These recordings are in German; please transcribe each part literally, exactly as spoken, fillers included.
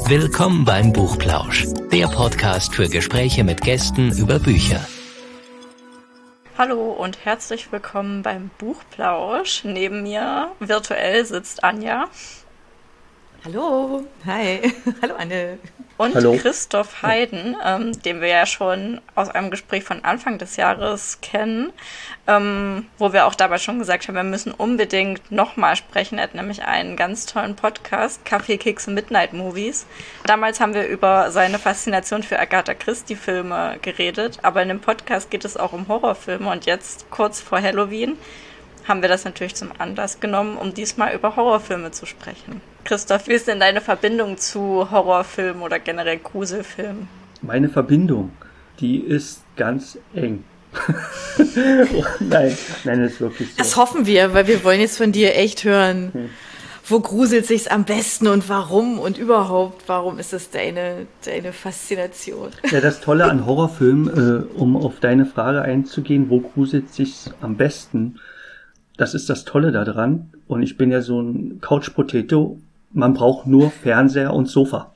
Willkommen beim Buchplausch, der Podcast für Gespräche mit Gästen über Bücher. Hallo und herzlich willkommen beim Buchplausch. Neben mir virtuell sitzt Anja. Hallo, hi, hallo Anne. Und Hallo. Christoph Heiden, ähm, den wir ja schon aus einem Gespräch von Anfang des Jahres kennen, ähm, wo wir auch dabei schon gesagt haben, wir müssen unbedingt nochmal sprechen. Er hat nämlich einen ganz tollen Podcast, Kaffee, Kekse, Midnight Movies. Damals haben wir über seine Faszination für Agatha Christie-Filme geredet, aber in dem Podcast geht es auch um Horrorfilme und jetzt, kurz vor Halloween, haben wir das natürlich zum Anlass genommen, um diesmal über Horrorfilme zu sprechen. Christoph, wie ist denn deine Verbindung zu Horrorfilmen oder generell Gruselfilmen? Meine Verbindung, die ist ganz eng. oh, nein, nein, das ist wirklich so. Das hoffen wir, weil wir wollen jetzt von dir echt hören, hm. wo gruselt sich's am besten und warum und überhaupt, warum ist das deine, deine Faszination? Ja, das Tolle an Horrorfilmen, äh, um auf deine Frage einzugehen, wo gruselt sich's am besten? Das ist das Tolle daran. Und ich bin ja so ein Couch-Potato. Man braucht nur Fernseher und Sofa.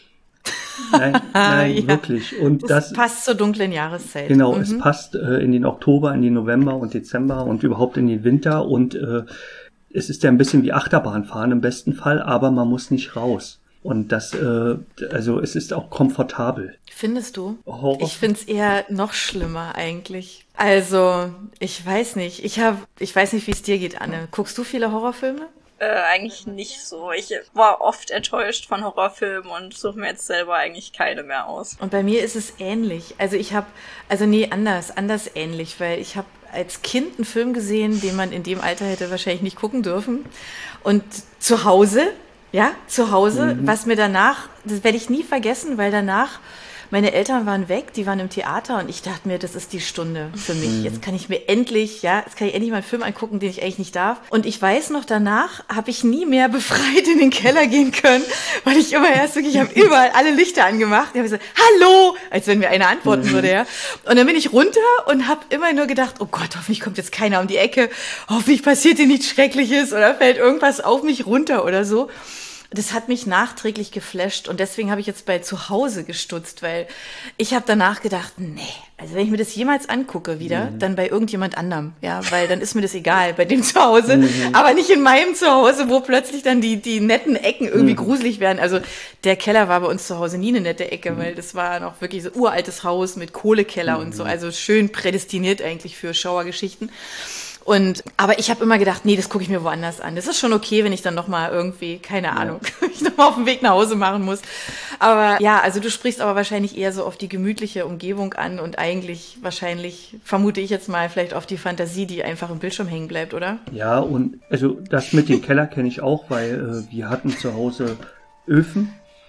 Nein, nein, ja. wirklich. Und das, das passt zur dunklen Jahreszeit. Genau, mhm. es passt äh, in den Oktober, in den November und Dezember und überhaupt in den Winter. Und äh, es ist ja ein bisschen wie Achterbahnfahren im besten Fall, aber man muss nicht raus. Und das, äh, also es ist auch komfortabel. Findest du? Horror. Ich find's eher noch schlimmer eigentlich. Also, ich weiß nicht. Ich habe, ich weiß nicht, wie es dir geht, Anne. Guckst du viele Horrorfilme? Äh, eigentlich nicht so. Ich war oft enttäuscht von Horrorfilmen und suche mir jetzt selber eigentlich keine mehr aus. Und bei mir ist es ähnlich. Also ich habe, also nee, anders, anders ähnlich, weil ich habe als Kind einen Film gesehen, den man in dem Alter hätte wahrscheinlich nicht gucken dürfen. Und zu Hause, ja, zu Hause, mhm. was mir danach, das werde ich nie vergessen, weil danach meine Eltern waren weg, die waren im Theater und ich dachte mir, das ist die Stunde für mich. Mhm. Jetzt kann ich mir endlich, ja, jetzt kann ich endlich mal einen Film angucken, den ich eigentlich nicht darf. Und ich weiß noch, danach habe ich nie mehr befreit in den Keller gehen können, weil ich immer erst wirklich, ich habe überall alle Lichter angemacht. Ich habe gesagt, hallo, als wenn mir einer antworten mhm. würde, ja. Und dann bin ich runter und habe immer nur gedacht, oh Gott, hoffentlich kommt jetzt keiner um die Ecke, hoffentlich passiert dir nichts Schreckliches oder fällt irgendwas auf mich runter oder so. Das hat mich nachträglich geflasht und deswegen habe ich jetzt bei zu Hause gestutzt, weil ich habe danach gedacht, nee, also wenn ich mir das jemals angucke wieder, mhm. dann bei irgendjemand anderem, ja, weil dann ist mir das egal, bei dem zu Hause, mhm. aber nicht in meinem Zuhause, wo plötzlich dann die die netten Ecken irgendwie mhm. gruselig werden. Also der Keller war bei uns zu Hause nie eine nette Ecke, mhm. weil das war noch wirklich so ein uraltes Haus mit Kohlekeller mhm. und so, also schön prädestiniert eigentlich für Schauergeschichten. Und, aber ich habe immer gedacht, nee, das gucke ich mir woanders an. Das ist schon okay, wenn ich dann nochmal irgendwie, keine Ahnung, ja. ich nochmal auf dem Weg nach Hause machen muss. Aber ja, also du sprichst aber wahrscheinlich eher so auf die gemütliche Umgebung an und eigentlich wahrscheinlich, vermute ich jetzt mal, vielleicht auf die Fantasie, die einfach im Bildschirm hängen bleibt, oder? Ja, und also das mit dem Keller kenne ich auch, weil äh, wir hatten zu Hause Öfen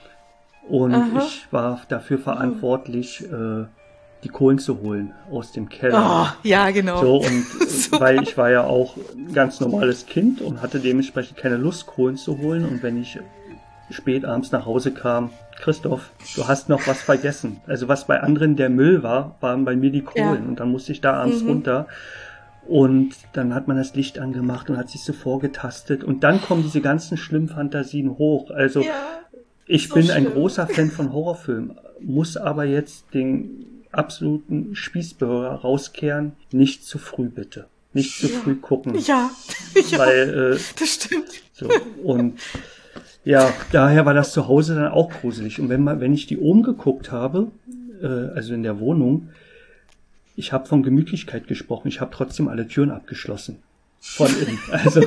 und Aha. ich war dafür verantwortlich, äh, die Kohlen zu holen aus dem Keller. Oh, ja, genau. So, und so. Weil ich war ja auch ein ganz normales Kind und hatte dementsprechend keine Lust, Kohlen zu holen. Und wenn ich spät abends nach Hause kam, Christoph, du hast noch was vergessen. Also was bei anderen der Müll war, waren bei mir die Kohlen. Ja. Und dann musste ich da abends mhm. runter. Und dann hat man das Licht angemacht und hat sich so vorgetastet. Und dann kommen diese ganzen schlimmen Fantasien hoch. Also ja, ich so bin schlimm. Ein großer Fan von Horrorfilmen, muss aber jetzt den absoluten Spießbürger rauskehren, nicht zu früh bitte. Nicht zu ja. früh gucken. Ja, ja weil, äh, das stimmt. So, und ja, daher war das zu Hause dann auch gruselig. Und wenn man, wenn ich die oben geguckt habe, äh, also in der Wohnung, ich habe von Gemütlichkeit gesprochen, ich habe trotzdem alle Türen abgeschlossen. Von innen. Also,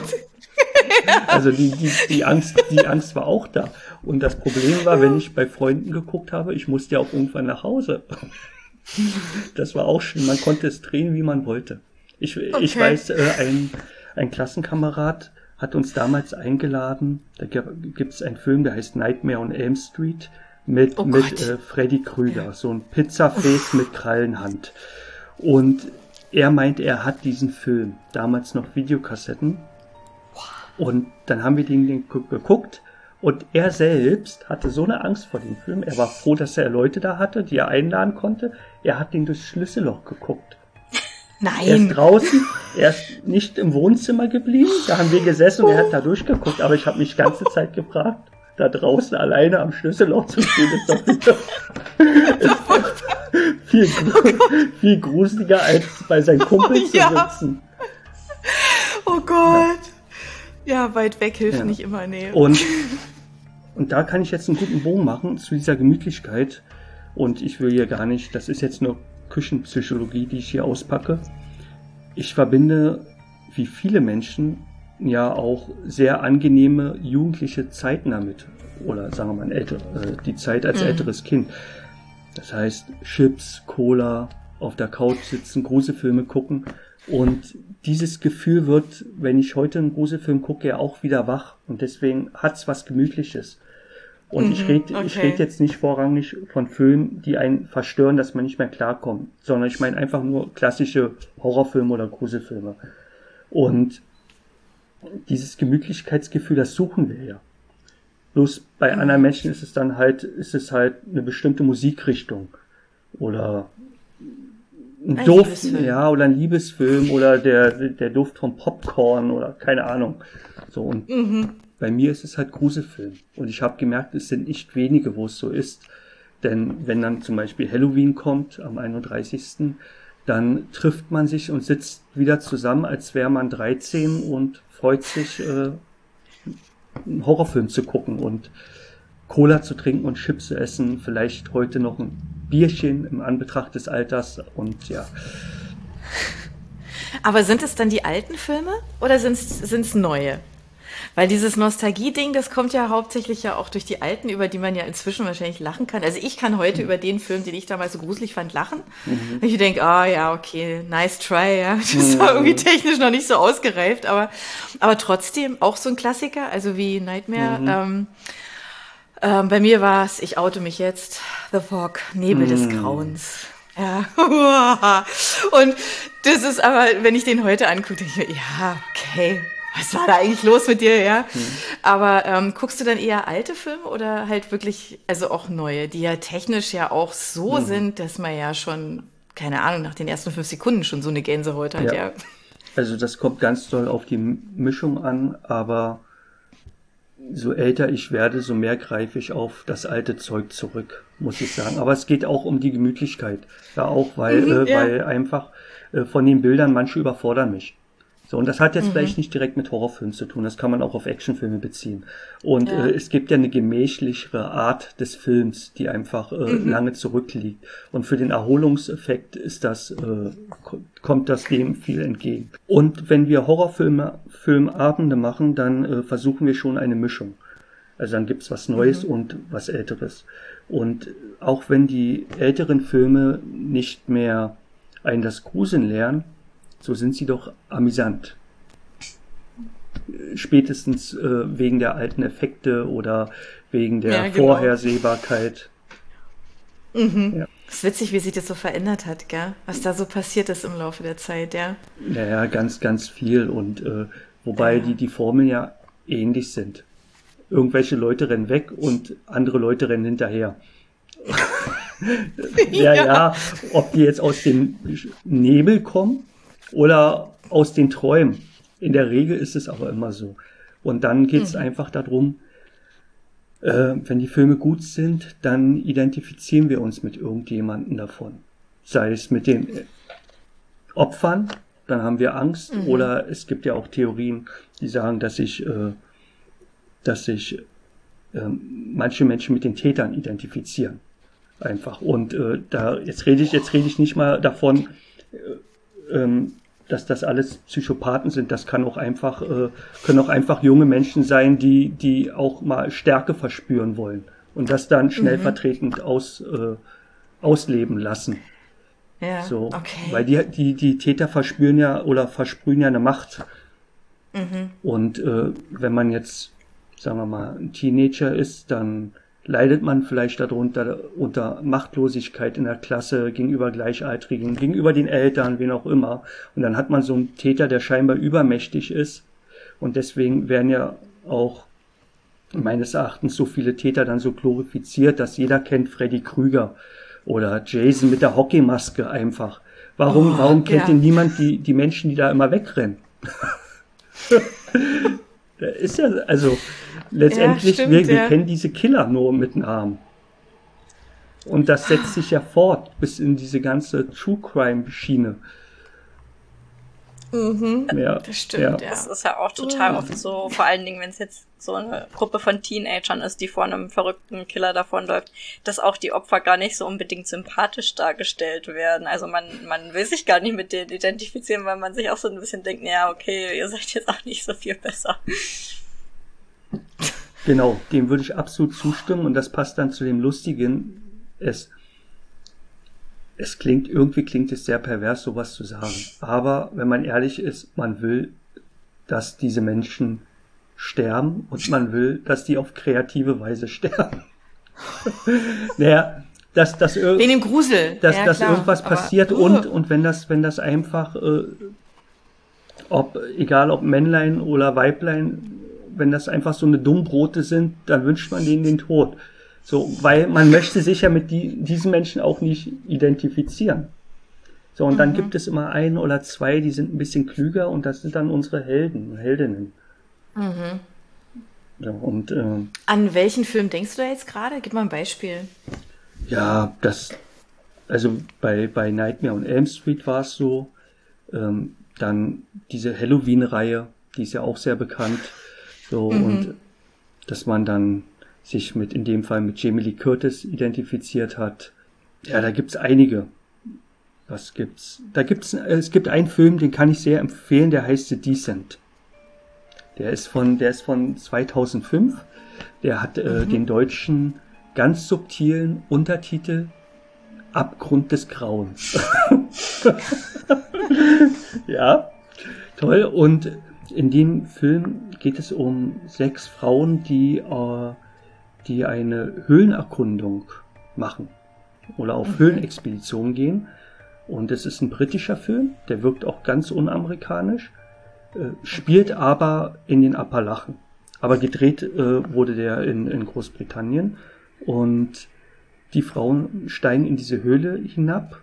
also die, die, die Angst, die Angst war auch da. Und das Problem war, wenn ich bei Freunden geguckt habe, ich musste ja auch irgendwann nach Hause. Das war auch schön. Man konnte es drehen, wie man wollte. Ich, okay. ich weiß, äh, ein, ein Klassenkamerad hat uns damals eingeladen. Da gibt es einen Film, der heißt Nightmare on Elm Street mit, oh mit äh, Freddy Krüger. Ja. So ein Pizzaface mit Krallenhand. Und er meinte, er hat diesen Film, damals noch Videokassetten. Und dann haben wir den, den geguckt. Und er selbst hatte so eine Angst vor dem Film. Er war froh, dass er Leute da hatte, die er einladen konnte. Er hat den durchs Schlüsselloch geguckt. Nein. Er ist draußen, er ist nicht im Wohnzimmer geblieben. Da haben wir gesessen und er hat da durchgeguckt. Aber ich habe mich die ganze Zeit gefragt, da draußen alleine am Schlüsselloch zu stehen, ist doch wieder ist viel, viel gruseliger, als bei seinen Kumpeln oh, ja. zu sitzen. Oh Gott. Ja, ja weit weg hilft ja. nicht immer, nee. Und, und da kann ich jetzt einen guten Bogen machen zu dieser Gemütlichkeit. Und ich will hier gar nicht, das ist jetzt nur Küchenpsychologie, die ich hier auspacke. Ich verbinde, wie viele Menschen, ja auch sehr angenehme jugendliche Zeiten damit. Oder sagen wir mal, ein älter, äh, die Zeit als mhm. älteres Kind. Das heißt, Chips, Cola, auf der Couch sitzen, Gruselfilme gucken. Und dieses Gefühl wird, wenn ich heute einen Gruselfilm gucke, ja auch wieder wach. Und deswegen hat's was Gemütliches. Und mhm, ich rede okay. ich red jetzt nicht vorrangig von Filmen, die einen verstören, dass man nicht mehr klarkommt, sondern ich meine einfach nur klassische Horrorfilme oder Gruselfilme. Und dieses Gemütlichkeitsgefühl, das suchen wir ja. Bloß bei mhm. anderen Menschen ist es dann halt, ist es halt eine bestimmte Musikrichtung oder ein, ein Duft, ja, oder ein Liebesfilm oder der der Duft von Popcorn oder keine Ahnung. So und mhm. bei mir ist es halt Gruselfilm. Und ich habe gemerkt, es sind nicht wenige, wo es so ist. Denn wenn dann zum Beispiel Halloween kommt, am einunddreißigsten, dann trifft man sich und sitzt wieder zusammen, als wäre man dreizehn und freut sich, äh, einen Horrorfilm zu gucken und Cola zu trinken und Chips zu essen. Vielleicht heute noch ein Bierchen im Anbetracht des Alters und ja. Aber sind es dann die alten Filme oder sind es neue? Weil dieses Nostalgie-Ding, das kommt ja hauptsächlich ja auch durch die alten, über die man ja inzwischen wahrscheinlich lachen kann. Also ich kann heute mhm. über den Film, den ich damals so gruselig fand, lachen. Mhm. Ich denke, ah ja, okay, nice try, ja. Das mhm. war irgendwie technisch noch nicht so ausgereift, aber, aber trotzdem auch so ein Klassiker, also wie Nightmare. Mhm. Ähm, ähm, bei mir war es, ich oute mich jetzt, The Fog, Nebel mhm. des Grauens. Ja. Und das ist aber, wenn ich den heute angucke, denke ich mir, ja, okay. Was war da eigentlich los mit dir, ja? Mhm. Aber ähm, guckst du dann eher alte Filme oder halt wirklich, also auch neue, die ja technisch ja auch so mhm. sind, dass man ja schon, keine Ahnung, nach den ersten fünf Sekunden schon so eine Gänsehaut hat, ja. ja. Also das kommt ganz doll auf die Mischung an, aber so älter ich werde, so mehr greife ich auf das alte Zeug zurück, muss ich sagen. Aber es geht auch um die Gemütlichkeit, ja auch, weil, mhm, äh, ja. weil einfach äh, von den Bildern manche überfordern mich. So, und das hat jetzt mhm. vielleicht nicht direkt mit Horrorfilmen zu tun, das kann man auch auf Actionfilme beziehen. Und ja. äh, es gibt ja eine gemächlichere Art des Films, die einfach äh, mhm. lange zurückliegt. Und für den Erholungseffekt ist das, äh, kommt das dem viel entgegen. Und wenn wir Horrorfilme, Filmabende machen, dann äh, versuchen wir schon eine Mischung. Also dann gibt's was Neues mhm. und was Älteres. Und auch wenn die älteren Filme nicht mehr einen das Gruseln lernen, so sind sie doch amüsant. Spätestens äh, wegen der alten Effekte oder wegen der ja, genau. Vorhersehbarkeit. Mhm. Ja. Es ist witzig, wie sich das so verändert hat, gell? Was da so passiert ist im Laufe der Zeit, ja. Naja, ganz, ganz viel. Und äh, wobei ja. die, die Formeln ja ähnlich sind. Irgendwelche Leute rennen weg und andere Leute rennen hinterher. ja, ja, ja, ob die jetzt aus dem Nebel kommen oder aus den Träumen. In der Regel ist es aber immer so. Und dann geht es mhm. einfach darum, äh, wenn die Filme gut sind, dann identifizieren wir uns mit irgendjemandem davon. Sei es mit den Opfern, dann haben wir Angst, mhm. oder es gibt ja auch Theorien, die sagen, dass sich, äh, dass sich äh, manche Menschen mit den Tätern identifizieren. Einfach. Und äh, da jetzt rede ich, jetzt rede ich nicht mal davon, äh, ähm, dass das alles Psychopathen sind. Das kann auch einfach, äh, können auch einfach junge Menschen sein, die, die auch mal Stärke verspüren wollen und das dann stellvertretend mhm. aus, äh, ausleben lassen. Ja, so, okay. Weil die, die, die Täter verspüren ja oder versprühen ja eine Macht. Mhm. Und äh, wenn man jetzt, sagen wir mal, ein Teenager ist, dann leidet man vielleicht darunter, unter Machtlosigkeit in der Klasse, gegenüber Gleichaltrigen, gegenüber den Eltern, wen auch immer. Und dann hat man so einen Täter, der scheinbar übermächtig ist. Und deswegen werden ja auch meines Erachtens so viele Täter dann so glorifiziert, dass jeder kennt Freddy Krüger oder Jason mit der Hockeymaske einfach. Warum, oh, warum kennt ja. denn niemand die, die Menschen, die da immer wegrennen? ist ja, also letztendlich, ja, stimmt, wir, wir ja. kennen diese Killer nur mit Namen. Und das setzt sich ja fort bis in diese ganze True Crime Schiene. Mhm, ja, das stimmt, ja. ja. Das ist ja auch total oft so, vor allen Dingen, wenn es jetzt so eine Gruppe von Teenagern ist, die vor einem verrückten Killer davonläuft, dass auch die Opfer gar nicht so unbedingt sympathisch dargestellt werden. Also man, man will sich gar nicht mit denen identifizieren, weil man sich auch so ein bisschen denkt, ja, okay, ihr seid jetzt auch nicht so viel besser. Genau, dem würde ich absolut zustimmen und das passt dann zu dem Lustigen. Es, es klingt, irgendwie klingt es sehr pervers, sowas zu sagen. Aber wenn man ehrlich ist, man will, dass diese Menschen sterben und man will, dass die auf kreative Weise sterben. naja, dass, dass, ir- Wegen dem Grusel. dass, ja, dass klar, irgendwas aber- passiert Uh. und, und wenn das, wenn das einfach, äh, ob, egal ob Männlein oder Weiblein, wenn das einfach so eine Dummbrote sind, dann wünscht man denen den Tod. So, weil man möchte sich ja mit die, diesen Menschen auch nicht identifizieren. So, und dann gibt es immer einen oder zwei, die sind ein bisschen klüger und das sind dann unsere Helden, Heldinnen. Mhm. Ja, und äh, An welchen Film denkst du da jetzt gerade? Gib mal ein Beispiel. ja, das, also bei, bei Nightmare on Elm Street war es so, ähm, dann diese Halloween-Reihe, die ist ja auch sehr bekannt, so, Mhm. und dass man dann sich mit, in dem Fall mit Jamie Lee Curtis identifiziert hat. Ja, da gibt's einige. Was gibt's? Da gibt's, es gibt einen Film, den kann ich sehr empfehlen, der heißt The Descent. Der ist von, der ist von zweitausendfünf. Der hat äh, den deutschen ganz subtilen Untertitel Abgrund des Grauens. Ja, toll. Und in dem Film geht es um sechs Frauen, die, äh, die eine Höhlenerkundung machen oder auf Höhlenexpeditionen gehen. Und es ist ein britischer Film, der wirkt auch ganz unamerikanisch, äh, spielt aber in den Appalachen. Aber gedreht äh, wurde der in, in Großbritannien. Und die Frauen steigen in diese Höhle hinab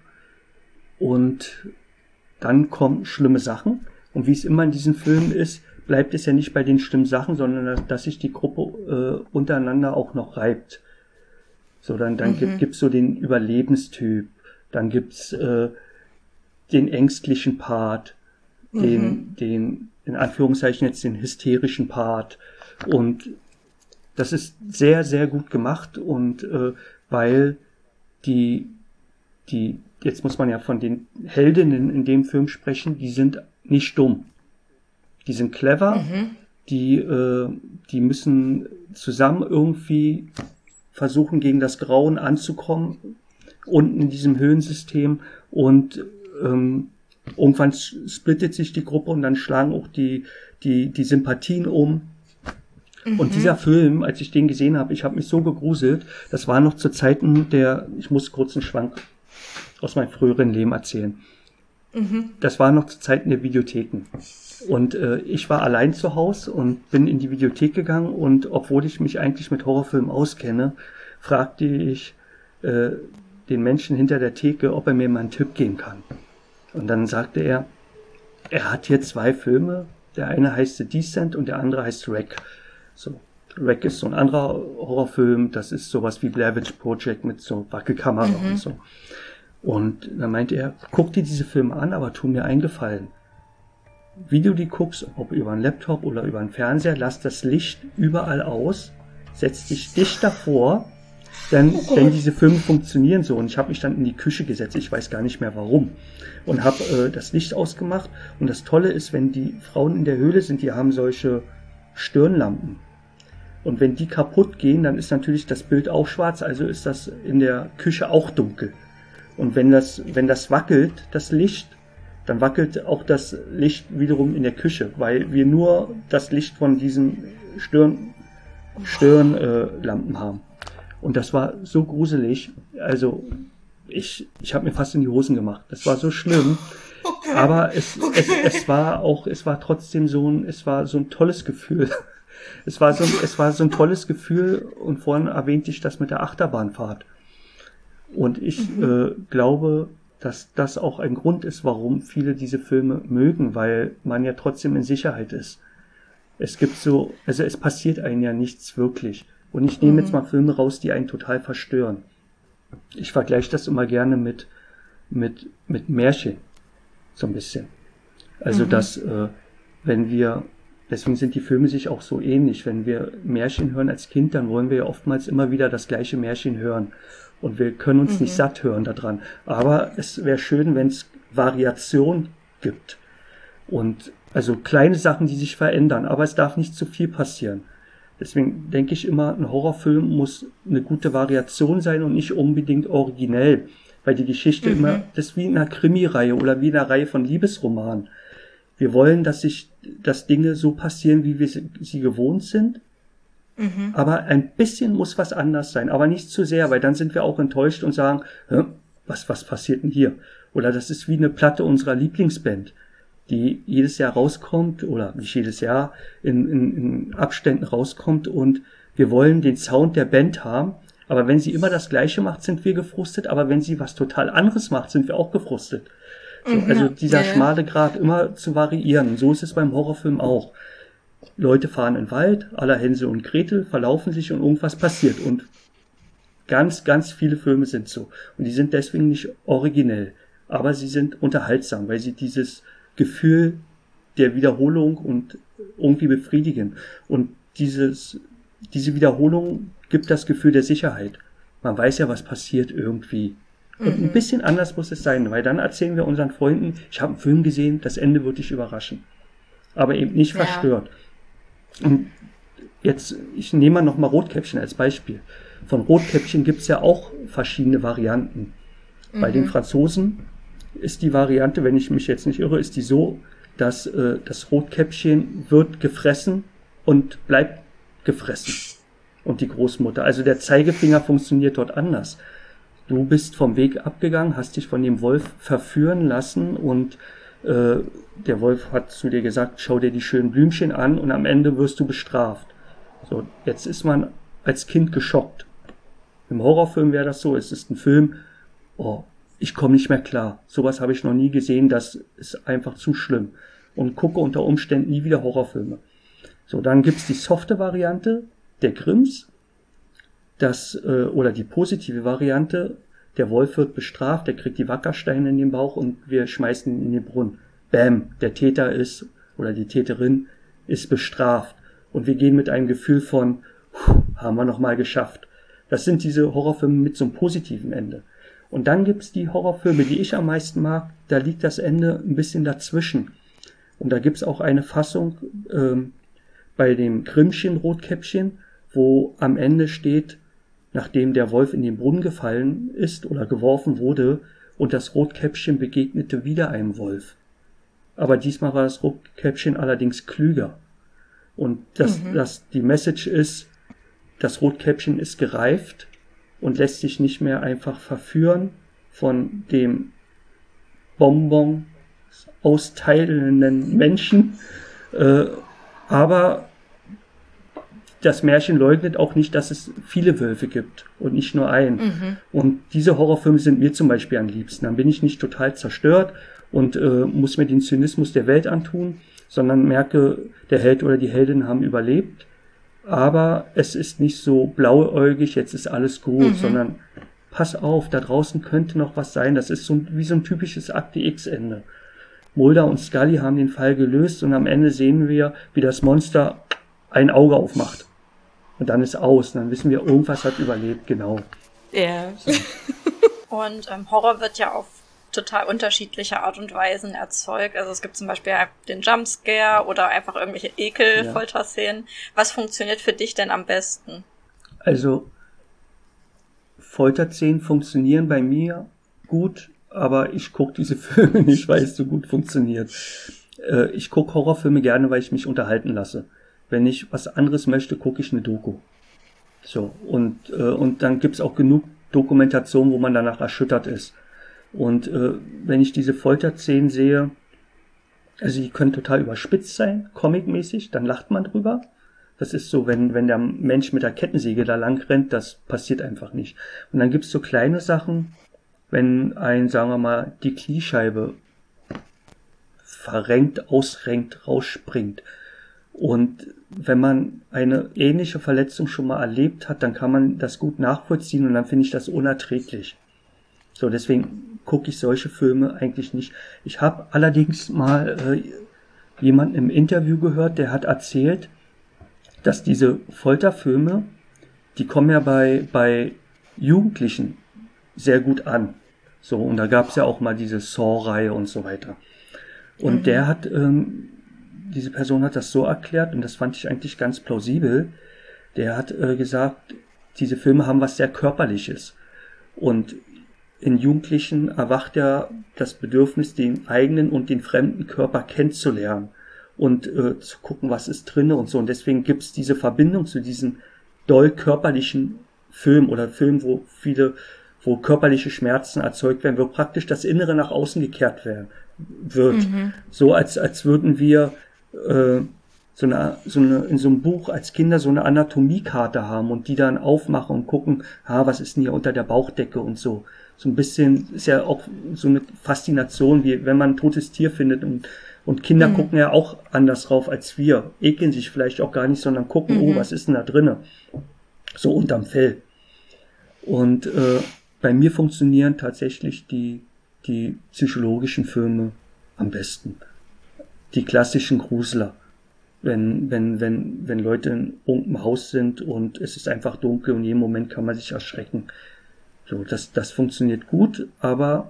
und dann kommen schlimme Sachen. Und wie es immer in diesen Filmen ist, bleibt es ja nicht bei den schlimmen Sachen, sondern dass sich die Gruppe äh, untereinander auch noch reibt. So, dann, dann mhm. gibt, gibt's so den Überlebenstyp, dann gibt's äh, den ängstlichen Part, den, mhm. den, in Anführungszeichen jetzt den hysterischen Part. Und das ist sehr, sehr gut gemacht und äh, weil die, die, jetzt muss man ja von den Heldinnen in dem Film sprechen, die sind nicht dumm. Die sind clever, mhm. die, äh, die müssen zusammen irgendwie versuchen, gegen das Grauen anzukommen, unten in diesem Höhlensystem und ähm, irgendwann splittet sich die Gruppe und dann schlagen auch die, die, die Sympathien um. Mhm. Und dieser Film, als ich den gesehen habe, ich habe mich so gegruselt, das war noch zu Zeiten der, ich muss kurz einen Schwank aus meinem früheren Leben erzählen. Mhm. Das war noch zu Zeiten der Videotheken. Und äh, ich war allein zu Hause und bin in die Videothek gegangen und obwohl ich mich eigentlich mit Horrorfilmen auskenne, fragte ich äh, den Menschen hinter der Theke, ob er mir mal einen Tipp geben kann. Und dann sagte er, er hat hier zwei Filme, der eine heißt The Descent und der andere heißt Wreck. So, Wreck ist so ein anderer Horrorfilm, das ist sowas wie Blair Witch Project mit so Wackelkamera mhm. und so. Und dann meinte er, guck dir diese Filme an, aber tu mir einen Gefallen. Wie du die guckst, ob über einen Laptop oder über einen Fernseher, lass das Licht überall aus, setz dich dicht davor, denn, oh denn diese Filme funktionieren so. Und ich habe mich dann in die Küche gesetzt, ich weiß gar nicht mehr warum, und habe äh, das Licht ausgemacht. Und das Tolle ist, wenn die Frauen in der Höhle sind, die haben solche Stirnlampen. Und wenn die kaputt gehen, dann ist natürlich das Bild auch schwarz, also ist das in der Küche auch dunkel. Und wenn das, wenn das wackelt, das Licht, dann wackelt auch das Licht wiederum in der Küche, weil wir nur das Licht von diesen Stirn, Stirnlampen äh, haben. Und das war so gruselig, also ich, ich habe mir fast in die Hosen gemacht. Das war so schlimm, okay. aber es, okay. es, es war auch, es war trotzdem so ein, es war so ein tolles Gefühl. Es war so, es war so ein tolles Gefühl und vorhin erwähnte ich das mit der Achterbahnfahrt. Und ich mhm. äh, glaube, dass das auch ein Grund ist, warum viele diese Filme mögen, weil man ja trotzdem in Sicherheit ist. Es gibt so, also es passiert einem ja nichts wirklich. Und ich nehme mhm. jetzt mal Filme raus, die einen total verstören. Ich vergleiche das immer gerne mit, mit, mit Märchen. So ein bisschen. Also, mhm. dass, äh, wenn wir, deswegen sind die Filme sich auch so ähnlich. Wenn wir Märchen hören als Kind, dann wollen wir ja oftmals immer wieder das gleiche Märchen hören. Und wir können uns mhm. nicht satt hören daran. Aber es wäre schön, wenn es Variation gibt. Und also kleine Sachen, die sich verändern. Aber es darf nicht zu viel passieren. Deswegen denke ich immer, ein Horrorfilm muss eine gute Variation sein und nicht unbedingt originell. Weil die Geschichte mhm. immer, das ist wie in einer Krimireihe oder wie in einer Reihe von Liebesromanen. Wir wollen, dass sich, dass Dinge so passieren, wie wir sie, sie gewohnt sind. Mhm. Aber ein bisschen muss was anders sein. Aber nicht zu sehr, weil dann sind wir auch enttäuscht und sagen, was, was passiert denn hier? Oder das ist wie eine Platte unserer Lieblingsband, die jedes Jahr rauskommt, oder nicht jedes Jahr, in, in, in Abständen rauskommt und wir wollen den Sound der Band haben, aber wenn sie immer das Gleiche macht, sind wir gefrustet, aber wenn sie was total anderes macht, sind wir auch gefrustet. So, mhm, also dieser ja, schmale Grat immer zu variieren. Und so ist es beim Horrorfilm auch. Leute fahren in den Wald, aller Hänsel und Gretel, verlaufen sich und irgendwas passiert und ganz, ganz viele Filme sind so. Und die sind deswegen nicht originell, aber sie sind unterhaltsam, weil sie dieses Gefühl der Wiederholung und irgendwie befriedigen. Und dieses, diese Wiederholung gibt das Gefühl der Sicherheit. Man weiß ja, was passiert irgendwie. Und ein bisschen anders muss es sein, weil dann erzählen wir unseren Freunden, ich habe einen Film gesehen, das Ende wird dich überraschen. Aber eben nicht ja. verstört. Und jetzt, ich nehme mal nochmal Rotkäppchen als Beispiel. Von Rotkäppchen gibt es ja auch verschiedene Varianten. Mhm. Bei den Franzosen ist die Variante, wenn ich mich jetzt nicht irre, ist die so, dass äh, das Rotkäppchen wird gefressen und bleibt gefressen. Und die Großmutter. Also der Zeigefinger funktioniert dort anders. Du bist vom Weg abgegangen, hast dich von dem Wolf verführen lassen und äh, der Wolf hat zu dir gesagt, schau dir die schönen Blümchen an und am Ende wirst du bestraft. So, jetzt ist man als Kind geschockt. Im Horrorfilm wäre das so, es ist ein Film, oh, ich komme nicht mehr klar. Sowas habe ich noch nie gesehen, das ist einfach zu schlimm. Und gucke unter Umständen nie wieder Horrorfilme. So, dann gibt's die softe Variante der Grimms, das äh, oder die positive Variante, der Wolf wird bestraft, der kriegt die Wackersteine in den Bauch und wir schmeißen ihn in den Brunnen. Bäm, der Täter ist oder die Täterin ist bestraft und wir gehen mit einem Gefühl von, haben wir noch mal geschafft. Das sind diese Horrorfilme mit so einem positiven Ende. Und dann gibt's die Horrorfilme, die ich am meisten mag, da liegt das Ende ein bisschen dazwischen. Und da gibt's auch eine Fassung ähm, bei dem Grimmchen Rotkäppchen, wo am Ende steht, nachdem der Wolf in den Brunnen gefallen ist oder geworfen wurde und das Rotkäppchen begegnete wieder einem Wolf. Aber diesmal war das Rotkäppchen allerdings klüger. Und das, mhm. das, die Message ist, das Rotkäppchen ist gereift und lässt sich nicht mehr einfach verführen von dem Bonbon austeilenden Menschen. Äh, aber das Märchen leugnet auch nicht, dass es viele Wölfe gibt und nicht nur einen. Mhm. Und diese Horrorfilme sind mir zum Beispiel am liebsten. Dann bin ich nicht total zerstört und äh, muss mir den Zynismus der Welt antun, sondern merke, der Held oder die Heldin haben überlebt. Aber es ist nicht so blauäugig, jetzt ist alles gut, mhm. sondern pass auf, da draußen könnte noch was sein. Das ist so wie so ein typisches Akte X-Ende. Mulder und Scully haben den Fall gelöst und am Ende sehen wir, wie das Monster ein Auge aufmacht. Und dann ist aus. Und dann wissen wir, irgendwas hat überlebt, genau. Ja. So. Und ähm, Horror wird ja auf total unterschiedliche Art und Weisen erzeugt. Also es gibt zum Beispiel den Jumpscare oder einfach irgendwelche Ekel-Folterszenen. Ja. Was funktioniert für dich denn am besten? Also Folterszenen funktionieren bei mir gut, aber ich gucke diese Filme nicht, weil es so gut funktioniert. Äh, ich gucke Horrorfilme gerne, weil ich mich unterhalten lasse. Wenn ich was anderes möchte, gucke ich eine Doku. So, und, äh, und dann gibt's auch genug Dokumentation, wo man danach erschüttert ist. Und äh, wenn ich diese Folterszenen sehe, also die können total überspitzt sein, comicmäßig, dann lacht man drüber. Das ist so, wenn wenn der Mensch mit der Kettensäge da lang rennt, das passiert einfach nicht. Und dann gibt's so kleine Sachen, wenn ein, sagen wir mal, die Kniescheibe verrenkt, ausrenkt, rausspringt. Und wenn man eine ähnliche Verletzung schon mal erlebt hat, dann kann man das gut nachvollziehen und dann finde ich das unerträglich. So, deswegen gucke ich solche Filme eigentlich nicht. Ich habe allerdings mal äh, jemanden im Interview gehört, der hat erzählt, dass diese Folterfilme, die kommen ja bei, bei Jugendlichen sehr gut an. So, und da gab es ja auch mal diese Saw-Reihe und so weiter. Und mhm. der hat, ähm, diese Person hat das so erklärt, und das fand ich eigentlich ganz plausibel. Der hat äh, gesagt, diese Filme haben was sehr Körperliches. Und in Jugendlichen erwacht ja das Bedürfnis, den eigenen und den fremden Körper kennenzulernen und äh, zu gucken, was ist drinne und so. Und deswegen gibt's diese Verbindung zu diesen doll körperlichen Filmen oder Filmen, wo viele, wo körperliche Schmerzen erzeugt werden, wo praktisch das Innere nach außen gekehrt werden wird. Mhm. So als als würden wir äh, so eine, so eine, in so einem Buch als Kinder so eine Anatomiekarte haben und die dann aufmachen und gucken, ah, was ist denn hier unter der Bauchdecke und so. So ein bisschen ist ja auch so eine Faszination, wie wenn man ein totes Tier findet, und, und Kinder mhm. gucken ja auch anders drauf als wir, ekeln sich vielleicht auch gar nicht, sondern gucken, mhm. oh, was ist denn da drinne? So unterm Fell. Und äh, bei mir funktionieren tatsächlich die, die psychologischen Filme am besten. Die klassischen Gruseler. Wenn, wenn, wenn, wenn Leute in irgendeinem Haus sind und es ist einfach dunkel und jeden Moment kann man sich erschrecken. So, das, das funktioniert gut, aber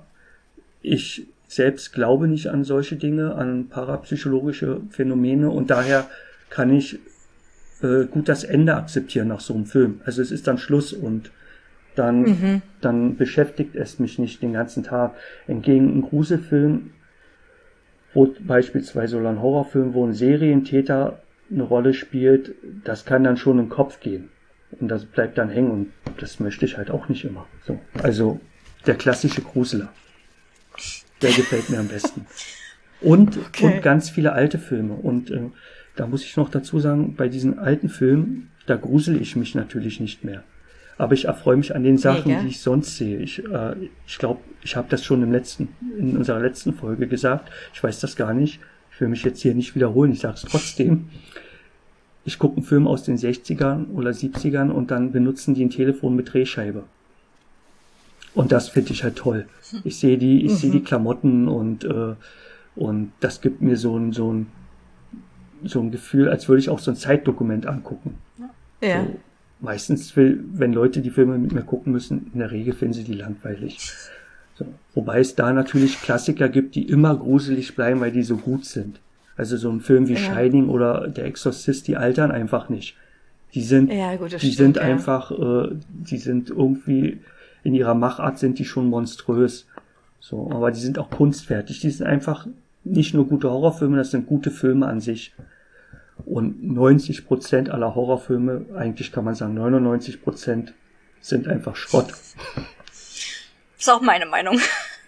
ich selbst glaube nicht an solche Dinge, an parapsychologische Phänomene, und daher kann ich äh, gut das Ende akzeptieren nach so einem Film. Also es ist dann Schluss und dann, mhm. dann beschäftigt es mich nicht den ganzen Tag. Entgegen einem Gruselfilm, wo beispielsweise oder ein Horrorfilm, wo ein Serientäter eine Rolle spielt, das kann dann schon im Kopf gehen. Und das bleibt dann hängen, und das möchte ich halt auch nicht immer. So, also der klassische Gruseler, der gefällt mir am besten. Und, okay. und ganz viele alte Filme. Und äh, da muss ich noch dazu sagen, bei diesen alten Filmen, da grusel ich mich natürlich nicht mehr. Aber ich erfreue mich an den Sachen, nee, die ich sonst sehe. Ich äh, ich glaube, ich habe das schon im letzten, in unserer letzten Folge gesagt. Ich weiß das gar nicht. Ich will mich jetzt hier nicht wiederholen. Ich sage es trotzdem. Ich gucke einen Film aus den sechzigern oder siebzigern und dann benutzen die ein Telefon mit Drehscheibe. Und das finde ich halt toll. Ich sehe die, ich mhm. sehe die Klamotten und äh, und das gibt mir so ein so ein so ein Gefühl, als würde ich auch so ein Zeitdokument angucken. Ja. So, meistens will, wenn Leute die Filme mit mir gucken müssen, in der Regel finden sie die langweilig. So, wobei es da natürlich Klassiker gibt, die immer gruselig bleiben, weil die so gut sind. Also so ein Film wie ja. Shining oder Der Exorzist, die altern einfach nicht. Die sind, ja, gut, die stimmt, sind ja. einfach, äh, die sind irgendwie, in ihrer Machart sind die schon monströs. So, aber die sind auch kunstfertig. Die sind einfach nicht nur gute Horrorfilme, das sind gute Filme an sich. Und neunzig Prozent aller Horrorfilme, eigentlich kann man sagen neunundneunzig Prozent, sind einfach Schrott. Ist auch meine Meinung.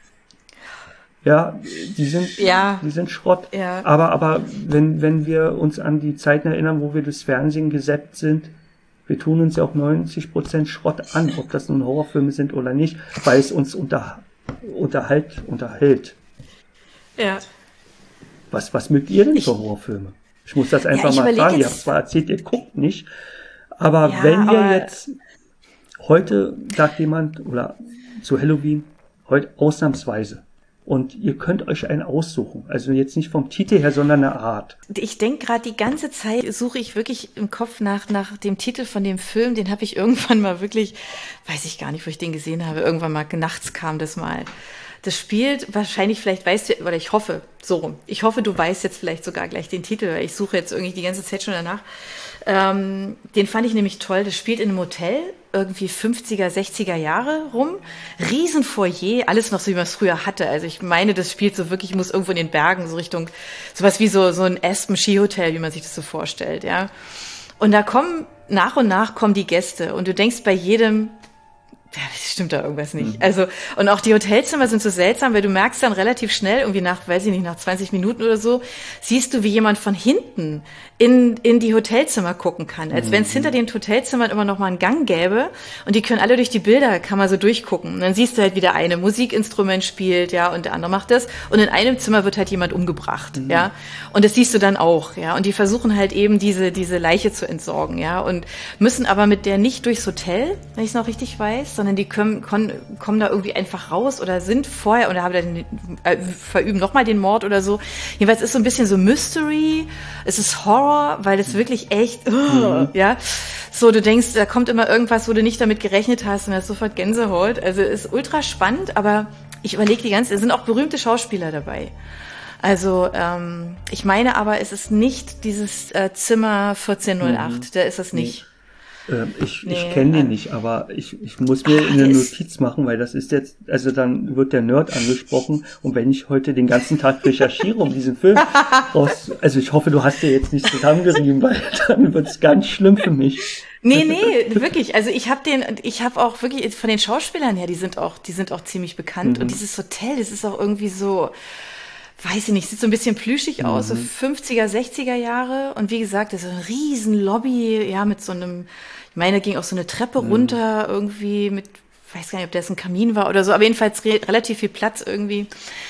Ja, die sind, ja. die sind Schrott. Ja. Aber, aber wenn, wenn wir uns an die Zeiten erinnern, wo wir durchs Fernsehen gesäppt sind, wir tun uns ja auch neunzig Prozent Schrott an, ob das nun Horrorfilme sind oder nicht, weil es uns unter, unterhalt, unterhält. Ja. Was, was mögt ihr denn ich, für Horrorfilme? Ich muss das einfach ja, mal fragen. Ihr habt zwar erzählt, ihr guckt nicht, aber ja, wenn wir jetzt, heute sagt jemand, oder zu Halloween, heute ausnahmsweise, und ihr könnt euch einen aussuchen. Also jetzt nicht vom Titel her, sondern eine Art. Ich denke gerade die ganze Zeit, suche ich wirklich im Kopf nach nach dem Titel von dem Film. Den habe ich irgendwann mal wirklich, weiß ich gar nicht, wo ich den gesehen habe. Irgendwann mal, nachts kam das mal. Das spielt wahrscheinlich, vielleicht weißt du, oder ich hoffe, so rum. Ich hoffe, du weißt jetzt vielleicht sogar gleich den Titel, weil ich suche jetzt irgendwie die ganze Zeit schon danach. Ähm, den fand ich nämlich toll. Das spielt in einem Hotel, irgendwie fünfziger, sechziger Jahre rum. Riesenfoyer, alles noch so, wie man es früher hatte. Also ich meine, das spielt so wirklich, muss irgendwo in den Bergen, so Richtung, sowas wie so, so ein Aspen-Skihotel, wie man sich das so vorstellt, ja. Und da kommen, nach und nach kommen die Gäste und du denkst bei jedem, Ja, das stimmt da irgendwas nicht. Also, und auch die Hotelzimmer sind so seltsam, weil du merkst dann relativ schnell, irgendwie nach, weiß ich nicht, nach zwanzig Minuten oder so, siehst du, wie jemand von hinten in, in die Hotelzimmer gucken kann. Als wenn es hinter den Hotelzimmern immer noch mal einen Gang gäbe und die können alle durch die Bilder, kann man so durchgucken. Und dann siehst du halt, wie der eine Musikinstrument spielt, ja, und der andere macht das. Und in einem Zimmer wird halt jemand umgebracht, mhm. ja. Und das siehst du dann auch, ja. Und die versuchen halt eben diese, diese Leiche zu entsorgen, ja. Und müssen aber mit der nicht durchs Hotel, wenn ich es noch richtig weiß, sondern die können, kommen, kommen da irgendwie einfach raus oder sind vorher oder haben dann, äh, verüben nochmal den Mord oder so. Jedenfalls ist so ein bisschen so Mystery, es ist Horror, weil es wirklich echt, uh, mhm. ja, so du denkst, da kommt immer irgendwas, wo du nicht damit gerechnet hast und hast sofort Gänsehaut. Also ist ultra spannend, aber ich überlege die ganze, es sind auch berühmte Schauspieler dabei. Also ähm, ich meine aber, es ist nicht dieses äh, Zimmer vierzehn null acht, mhm. da ist es nicht. Ähm, ich Nee, ich kenne den ähm, nicht, aber ich, ich muss mir Ach, eine der ist- Notiz machen, weil das ist jetzt, also dann wird der Nerd angesprochen und wenn ich heute den ganzen Tag recherchiere um diesen Film, raus, also ich hoffe, du hast dir jetzt nicht zusammengerieben, weil dann wird's ganz schlimm für mich. Nee, nee, wirklich. Also ich habe den, ich habe auch wirklich von den Schauspielern her, die sind auch, die sind auch ziemlich bekannt. Mhm. Und dieses Hotel, das ist auch irgendwie so, weiß ich nicht, sieht so ein bisschen plüschig aus, so fünfziger, sechziger Jahre. Und wie gesagt, das ist ein riesen Lobby, ja, mit so einem, ich meine, da ging auch so eine Treppe runter irgendwie mit, weiß gar nicht, ob das ein Kamin war oder so, aber jedenfalls re relativ viel Platz irgendwie.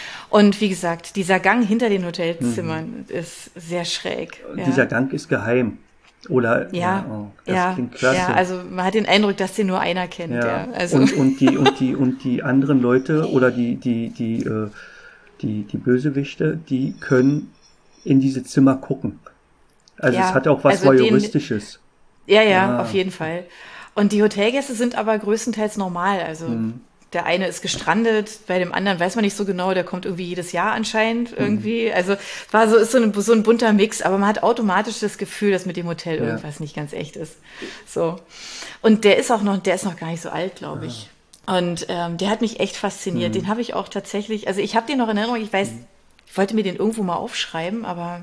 Und wie gesagt, dieser Gang hinter den Hotelzimmern ist sehr schräg. Ja. Dieser Gang ist geheim. Oder, Ja, oh, das ja, klingt klasse. ja, also man hat den Eindruck, dass den nur einer kennt. Ja, Ja, also und, und die, und die, und die anderen Leute oder die, die, die, äh, die, die Bösewichte, die können in diese Zimmer gucken. Also Ja, es hat auch was also den- Voyeuristisches. ja, ja, Ja. auf jeden Fall. Und die Hotelgäste sind aber größtenteils normal. Also Mhm. der eine ist gestrandet, bei dem anderen weiß man nicht so genau, der kommt irgendwie jedes Jahr anscheinend irgendwie. Also war so, ist so ein, so ein bunter Mix, aber man hat automatisch das Gefühl, dass mit dem Hotel Ja. irgendwas nicht ganz echt ist. So. Und der ist auch noch, der ist noch gar nicht so alt, glaube ich. Und ähm, der hat mich echt fasziniert. Den habe ich auch tatsächlich, also ich habe den noch in Erinnerung, ich weiß, ich wollte mir den irgendwo mal aufschreiben, aber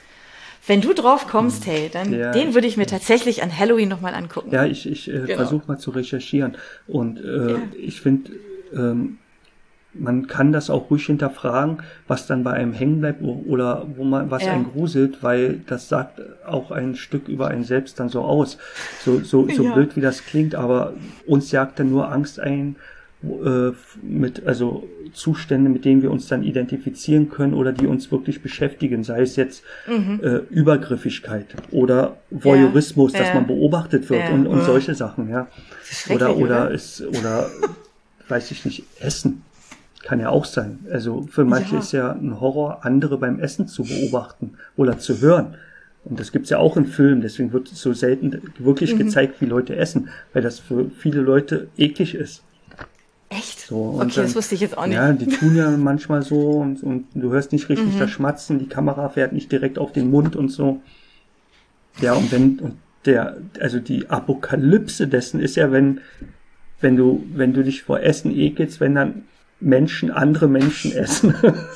wenn du drauf kommst, hey, dann Ja. den würde ich mir tatsächlich an Halloween nochmal angucken. Ja, ich, ich äh, Genau. versuche mal zu recherchieren. Und äh, Ja. ich finde, ähm, man kann das auch ruhig hinterfragen, was dann bei einem hängen bleibt o- oder wo man was Ja. einen gruselt, weil das sagt auch ein Stück über einen selbst dann so aus. So, so, so Ja. blöd wie das klingt, aber uns jagt dann nur Angst ein, wo, äh, mit, also Zustände, mit denen wir uns dann identifizieren können oder die uns wirklich beschäftigen, sei es jetzt äh, Übergriffigkeit oder Voyeurismus, Mhm. Ja. dass man beobachtet wird Ja. und, und Mhm. solche Sachen, ja. schrecklich, Oder, oder oder? ist, oder, weiß ich nicht, Essen. Kann ja auch sein. Also für manche Ja. ist ja ein Horror, andere beim Essen zu beobachten oder zu hören. Und das gibt's ja auch in Filmen, deswegen wird so selten wirklich Mhm. gezeigt, wie Leute essen, weil das für viele Leute eklig ist. Echt? So, und okay, dann- das wusste ich jetzt auch nicht. Ja, die tun ja manchmal so und, und du hörst nicht richtig Mhm. das Schmatzen, die Kamera fährt nicht direkt auf den Mund und so. Ja, und wenn, und der, also die Apokalypse dessen ist ja, wenn, wenn du, wenn du dich vor Essen ekelst, wenn dann Menschen andere Menschen essen.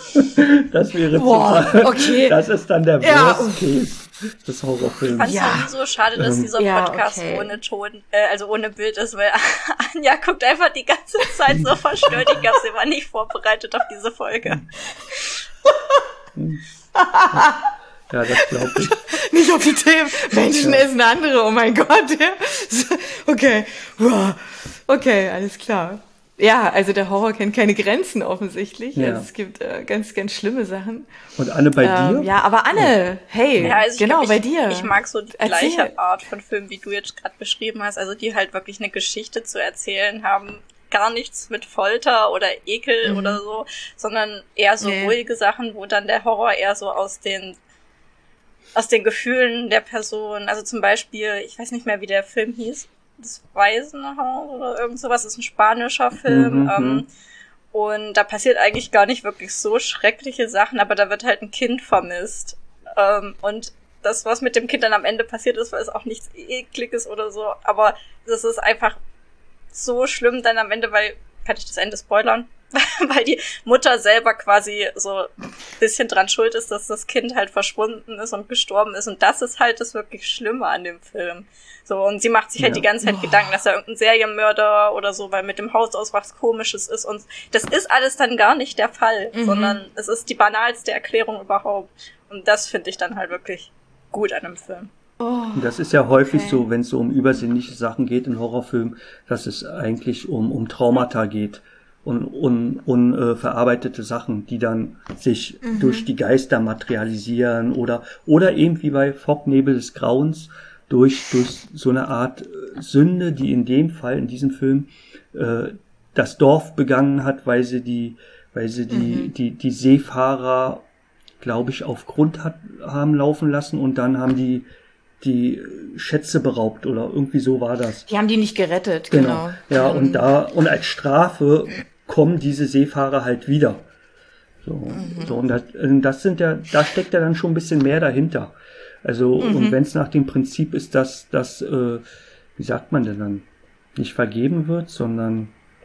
Das wäre Boah, super. okay. Das ist dann der Ja. Worst Case des Horrorfilms. Ich fand es Ja. sowieso schade, dass Ähm, dieser ja, Podcast okay. ohne Ton, äh, also ohne Bild ist, weil Anja guckt einfach die ganze Zeit so verstört. Ich glaube, sie war nicht vorbereitet auf diese Folge. Ja, das glaube ich. Nicht auf die Themen. Menschen essen andere, oh mein Gott. Ja. So, okay. Wow. Okay, alles klar. Ja, also der Horror kennt keine Grenzen offensichtlich. Ja. Also es gibt äh, ganz, ganz schlimme Sachen. Und Anne, bei Ähm, dir? ja, aber Anne, hey, Ja, also ich genau, glaub, bei ich, dir. Ich mag so die Erzähl. gleiche Art von Filmen, wie du jetzt gerade beschrieben hast, also die halt wirklich eine Geschichte zu erzählen haben. Gar nichts mit Folter oder Ekel Mhm. oder so, sondern eher so Nee. ruhige Sachen, wo dann der Horror eher so aus den aus den Gefühlen der Person, also zum Beispiel, ich weiß nicht mehr, wie der Film hieß, das Waisenhaus oder irgend sowas, ist ein spanischer Film, Mhm, ähm, und da passiert eigentlich gar nicht wirklich so schreckliche Sachen, aber da wird halt ein Kind vermisst, ähm, und das, was mit dem Kind dann am Ende passiert ist, war ist auch nichts Ekliges oder so, aber das ist einfach so schlimm dann am Ende, weil, kann ich das Ende spoilern? weil die Mutter selber quasi so ein bisschen dran schuld ist, dass das Kind halt verschwunden ist und gestorben ist. Und das ist halt das wirklich Schlimme an dem Film. So, und sie macht sich halt Ja. die ganze Zeit Oh. Gedanken, dass er irgendein Serienmörder oder so, weil mit dem Haus aus was Komisches ist. Und das ist alles dann gar nicht der Fall, Mhm. sondern es ist die banalste Erklärung überhaupt. Und das finde ich dann halt wirklich gut an dem Film. Oh. Und das ist ja häufig Okay. so, wenn es so um übersinnliche Sachen geht in Horrorfilmen, dass es eigentlich um, um Traumata geht und un, unverarbeitete Sachen, die dann sich durch die Geister materialisieren oder, oder eben wie bei Fognebel des Grauens durch, durch so eine Art äh, Sünde, die in dem Fall, in diesem Film, äh, das Dorf begangen hat, weil sie die, weil sie die, die, die Seefahrer, glaube ich, auf Grund hat, haben laufen lassen und dann haben die die Schätze beraubt oder irgendwie so war das. Die haben die nicht gerettet, genau. Ja, und da, und als Strafe kommen diese Seefahrer halt wieder. So, Mhm. so und das, das sind ja, da steckt ja dann schon ein bisschen mehr dahinter. Also, Mhm. und wenn es nach dem Prinzip ist, dass, dass, äh, wie sagt man denn dann, nicht vergeben wird, sondern,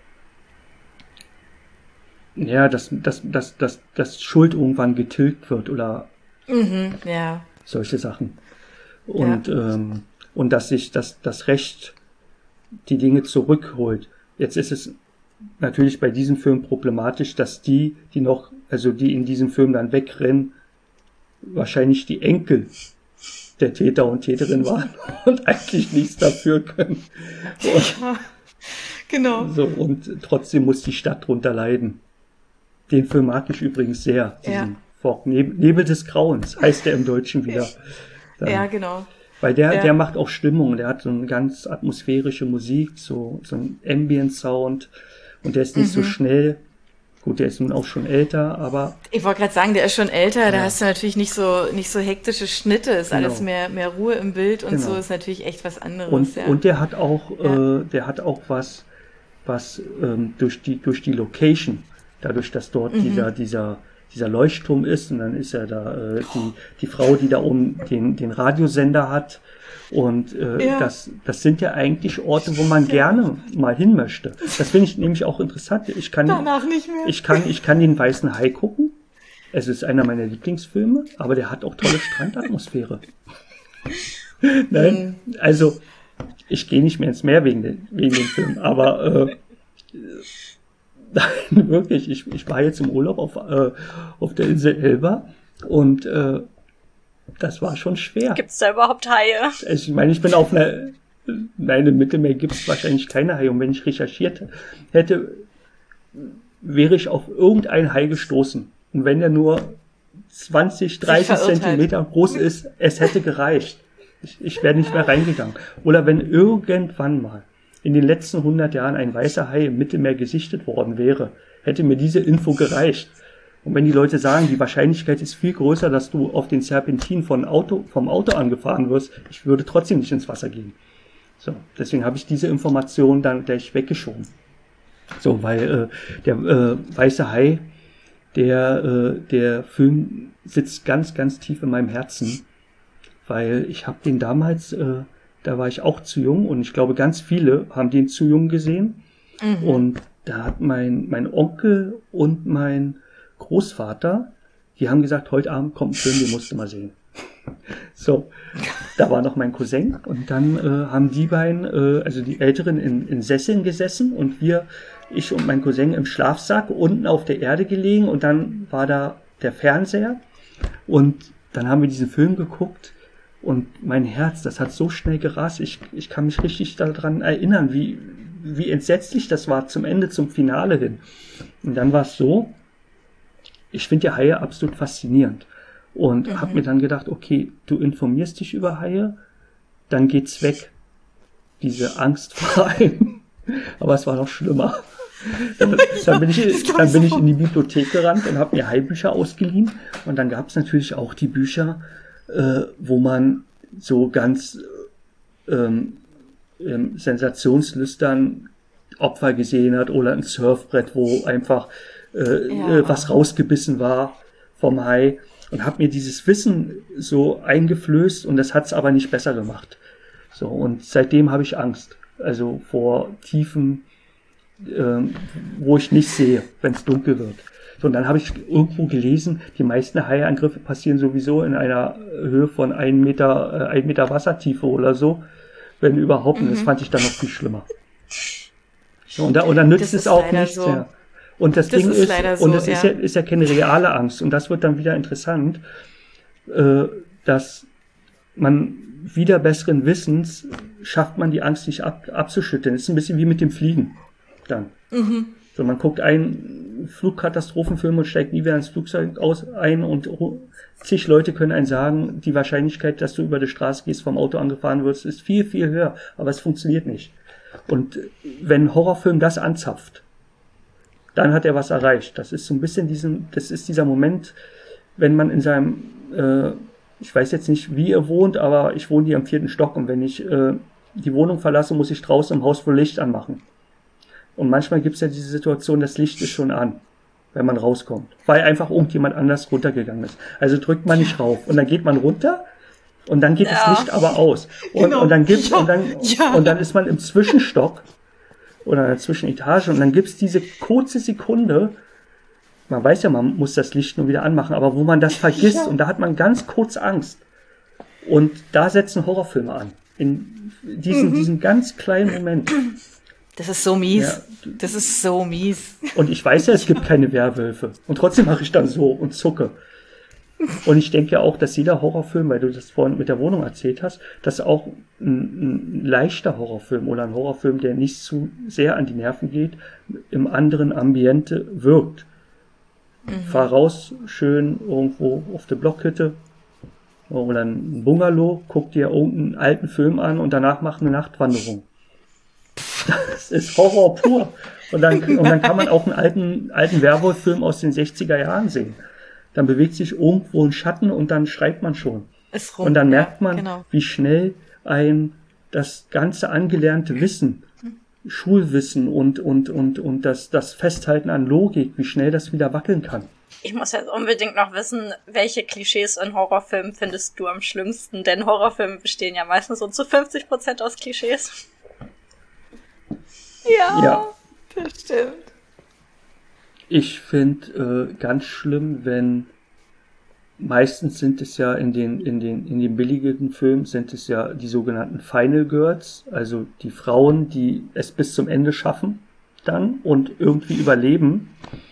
ja, dass, dass, dass, dass, dass Schuld irgendwann getilgt wird oder Mhm, ja. solche Sachen. Und, ähm, und dass sich das, das Recht die Dinge zurückholt. Jetzt ist es natürlich bei diesem Film problematisch, dass die, die noch, also die in diesem Film dann wegrennen, wahrscheinlich die Enkel der Täter und Täterin waren und eigentlich nichts dafür können. Und, Genau. so, und trotzdem muss die Stadt drunter leiden. Den Film mag ich übrigens sehr. Ja. Diesen Fog, Nebel, Nebel des Grauens heißt er im Deutschen wieder. Dann, Ja, genau. weil der, Ja. der macht auch Stimmung, der hat so eine ganz atmosphärische Musik, so, so ein Ambient-Sound und der ist nicht Mhm. so schnell. Gut, der ist nun auch schon älter, aber Ich wollte gerade sagen, der ist schon älter, da Ja. hast du natürlich nicht so nicht so hektische Schnitte, ist Genau. alles mehr mehr Ruhe im Bild und Genau. so ist natürlich echt was anderes. und, ja. und der hat auch, Ja. äh, der hat auch was, was ähm, durch die durch die Location, dadurch, dass dort Mhm. dieser dieser dieser Leuchtturm ist und dann ist ja da äh, die die Frau, die da oben den den Radiosender hat und äh, Ja. das das sind ja eigentlich Orte, wo man gerne mal hin möchte. Das finde ich nämlich auch interessant. Ich kann Danach nicht mehr. ich kann ich kann den Weißen Hai gucken. Es ist einer meiner Lieblingsfilme, aber der hat auch tolle Strandatmosphäre. Nein, also ich gehe nicht mehr ins Meer wegen, den, wegen dem Film, aber äh, nein, wirklich, ich, ich war jetzt im Urlaub auf, äh, auf der Insel Elba und äh, das war schon schwer. Gibt's da überhaupt Haie? Also ich meine, ich bin auf einer, nein, im Mittelmeer gibt es wahrscheinlich keine Haie und wenn ich recherchiert hätte, wäre ich auf irgendein Hai gestoßen. Und wenn der nur zwanzig, dreißig verirrt halt. Zentimeter groß ist, es hätte gereicht. Ich, ich wäre nicht mehr reingegangen. Oder wenn irgendwann mal in den letzten hundert Jahren ein weißer Hai im Mittelmeer gesichtet worden wäre, hätte mir diese Info gereicht. Und wenn die Leute sagen, die Wahrscheinlichkeit ist viel größer, dass du auf den Serpentin von Auto, vom Auto angefahren wirst, ich würde trotzdem nicht ins Wasser gehen. So, deswegen habe ich diese Information dann gleich weggeschoben. So, weil äh, der äh, weiße Hai, der, äh, der Film sitzt ganz, ganz tief in meinem Herzen, weil ich habe den damals, äh, da war ich auch zu jung und ich glaube, ganz viele haben den zu jung gesehen. Mhm. Und da hat mein, mein Onkel und mein Großvater, die haben gesagt, heute Abend kommt ein Film, den musst du mal sehen. So, da war noch mein Cousin und dann äh, haben die beiden, äh, also die Älteren in, in Sesseln gesessen und wir, ich und mein Cousin im Schlafsack unten auf der Erde gelegen und dann war da der Fernseher und dann haben wir diesen Film geguckt und mein Herz, das hat so schnell gerast, ich, ich kann mich richtig daran erinnern, wie, wie entsetzlich das war zum Ende, zum Finale hin. Und dann war es so, ich finde ja Haie absolut faszinierend. Und mhm. habe mir dann gedacht, okay, du informierst dich über Haie, dann geht's weg. Diese Angst vor Haien. Aber es war noch schlimmer. Dann, dann bin, ich, dann bin ich in die Bibliothek gerannt und habe mir Haibücher ausgeliehen. Und dann gab es natürlich auch die Bücher, äh, wo man so ganz ähm, ähm, sensationslüstern Opfer gesehen hat oder ein Surfbrett, wo einfach äh, ja. äh, was rausgebissen war vom Hai. Und habe mir dieses Wissen so eingeflößt und das hat's aber nicht besser gemacht. So, und seitdem habe ich Angst. Also vor tiefen, äh, wo ich nicht sehe, wenn es dunkel wird. So, und dann habe ich irgendwo gelesen, die meisten Haiangriffe passieren sowieso in einer Höhe von ein Meter, äh, ein Meter Wassertiefe oder so, wenn überhaupt. Mhm. Das fand ich dann noch viel schlimmer. So, und, da, und dann nützt es auch nichts so. mehr. Und das, das Ding ist, ist so, und es ja. ist ja, ist ja keine reale Angst. Und das wird dann wieder interessant, äh, dass man wieder besseren Wissens schafft man die Angst nicht ab, abzuschütteln. Das ist ein bisschen wie mit dem Fliegen dann. Mhm. So, man guckt einen Flugkatastrophenfilm und steigt nie wieder ins Flugzeug aus ein und zig Leute können einen sagen, die Wahrscheinlichkeit, dass du über die Straße gehst, vom Auto angefahren wirst, ist viel, viel höher. Aber es funktioniert nicht. Und wenn ein Horrorfilm das anzapft, dann hat er was erreicht. Das ist so ein bisschen diesen, das ist dieser Moment, wenn man in seinem, äh, ich weiß jetzt nicht, wie ihr wohnt, aber ich wohne hier im vierten Stock und wenn ich äh, die Wohnung verlasse, muss ich draußen im Haus wohl Licht anmachen. Und manchmal gibt es ja diese Situation, das Licht ist schon an, wenn man rauskommt, weil einfach irgendjemand anders runtergegangen ist. Also drückt man nicht rauf und dann geht man runter und dann geht ja. das Licht aber aus. Und, genau. und dann gibt's ja. und dann ja. und dann ist man im Zwischenstock oder in der Zwischenetage und dann gibt's diese kurze Sekunde, man weiß ja, man muss das Licht nur wieder anmachen, aber wo man das vergisst ja. und da hat man ganz kurz Angst. Und da setzen Horrorfilme an. In diesen, mhm. diesen ganz kleinen Moment. Das ist so mies. Ja. Das ist so mies. Und ich weiß ja, es gibt keine Werwölfe. Und trotzdem mache ich dann so und zucke. Und ich denke ja auch, dass jeder Horrorfilm, weil du das vorhin mit der Wohnung erzählt hast, dass auch ein, ein leichter Horrorfilm oder ein Horrorfilm, der nicht zu sehr an die Nerven geht, im anderen Ambiente wirkt. Mhm. Fahr raus, schön irgendwo auf der Blockhütte oder ein Bungalow, guck dir irgendeinen alten Film an und danach mach eine Nachtwanderung. Das ist Horror pur. Und dann, und dann kann man auch einen alten, alten Werwolf-Film aus den sechziger Jahren sehen. Dann bewegt sich irgendwo ein Schatten und dann schreit man schon. Ist rum, und dann merkt man, ja, genau. wie schnell ein das ganze angelernte Wissen, Schulwissen und, und, und, und das, das Festhalten an Logik, wie schnell das wieder wackeln kann. Ich muss jetzt unbedingt noch wissen, welche Klischees in Horrorfilmen findest du am schlimmsten? Denn Horrorfilme bestehen ja meistens so zu fünfzig Prozent aus Klischees. Ja, ja, das stimmt. Ich finde äh, ganz schlimm, wenn meistens sind es ja in den in den in den billigeren Filmen sind es ja die sogenannten Final Girls, also die Frauen, die es bis zum Ende schaffen dann und irgendwie überleben.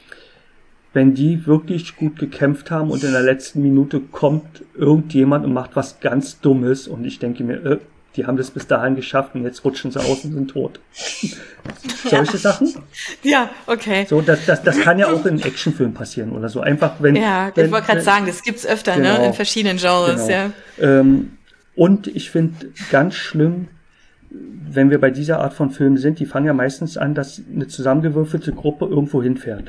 Wenn die wirklich gut gekämpft haben und in der letzten Minute kommt irgendjemand und macht was ganz Dummes und ich denke mir, äh, die haben das bis dahin geschafft und jetzt rutschen sie aus und sind tot. Solche ja. Sachen? Ja, okay. So, das, das, das kann ja auch in Actionfilmen passieren oder so. Einfach, wenn. Ja, wenn, ich wollte gerade sagen, das gibt's öfter, genau, ne, in verschiedenen Genres, genau. ja. Ähm, und ich finde ganz schlimm, wenn wir bei dieser Art von Filmen sind, die fangen ja meistens an, dass eine zusammengewürfelte Gruppe irgendwo hinfährt.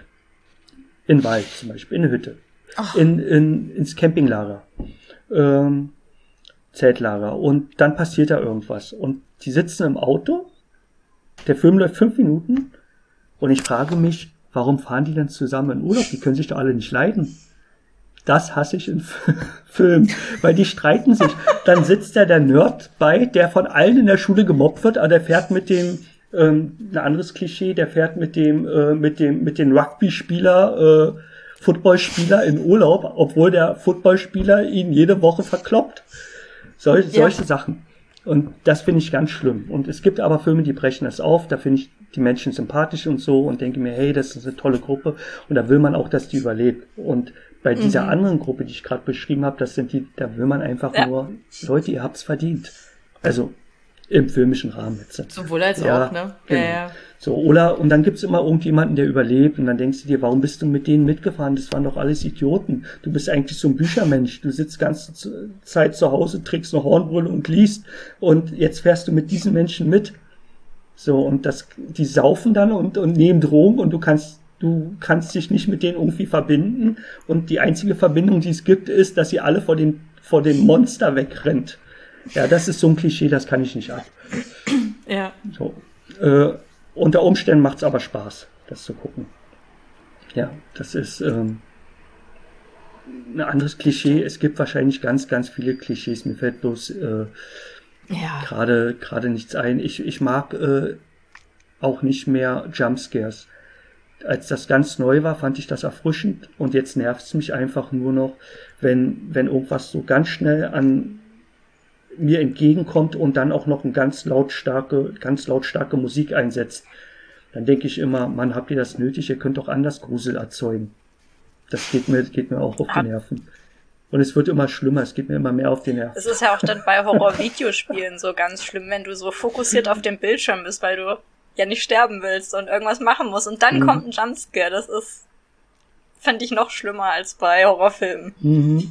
In Wald zum Beispiel, in eine Hütte. In, in, ins Campinglager. Ähm, Zeltlager. Und dann passiert da irgendwas. Und die sitzen im Auto. Der Film läuft fünf Minuten. Und ich frage mich, warum fahren die denn zusammen in Urlaub? Die können sich doch alle nicht leiden. Das hasse ich in Filmen. Weil die streiten sich. Dann sitzt da der Nerd bei, der von allen in der Schule gemobbt wird, aber der fährt mit dem, ähm, ein anderes Klischee, der fährt mit dem, äh, mit dem, mit dem Rugby-Spieler, äh, Footballspieler in Urlaub, obwohl der Footballspieler ihn jede Woche verkloppt. Sol- solche ja. Sachen. Und das finde ich ganz schlimm. Und es gibt aber Filme, die brechen das auf. Da finde ich die Menschen sympathisch und so und denke mir, hey, das ist eine tolle Gruppe. Und da will man auch, dass die überlebt. Und bei mhm. dieser anderen Gruppe, die ich gerade beschrieben habe, das sind die, da will man einfach ja. nur, Leute, ihr habt's verdient. Also im filmischen Rahmen jetzt. Sowohl als ja, auch, ne? Genau. Ja, ja. So, oder, und dann gibt's immer irgendjemanden, der überlebt, und dann denkst du dir, warum bist du mit denen mitgefahren? Das waren doch alles Idioten. Du bist eigentlich so ein Büchermensch. Du sitzt ganze Zeit zu Hause, trägst eine Hornbrille und liest, und jetzt fährst du mit diesen Menschen mit. So, und das, die saufen dann und, und nehmen Drogen, und du kannst, du kannst dich nicht mit denen irgendwie verbinden, und die einzige Verbindung, die es gibt, ist, dass sie alle vor dem, vor dem Monster wegrennt. Ja, das ist so ein Klischee, das kann ich nicht ab. Ja. So, äh, unter Umständen macht's aber Spaß, das zu gucken. Ja, das ist ähm, ein anderes Klischee. Es gibt wahrscheinlich ganz, ganz viele Klischees. Mir fällt bloß äh, ja. gerade gerade nichts ein. Ich ich mag äh, auch nicht mehr Jumpscares. Als das ganz neu war, fand ich das erfrischend und jetzt nervt es mich einfach nur noch, wenn, wenn irgendwas so ganz schnell an mir entgegenkommt und dann auch noch eine ganz lautstarke, ganz lautstarke Musik einsetzt. Dann denke ich immer, Mann, habt ihr das nötig? Ihr könnt doch anders Grusel erzeugen. Das geht mir, geht mir auch auf die Nerven. Und es wird immer schlimmer, es geht mir immer mehr auf die Nerven. Es ist ja auch dann bei Horror-Videospielen so ganz schlimm, wenn du so fokussiert auf dem Bildschirm bist, weil du ja nicht sterben willst und irgendwas machen musst und dann mhm. kommt ein Jumpscare. Das ist, fände ich noch schlimmer als bei Horrorfilmen. Mhm.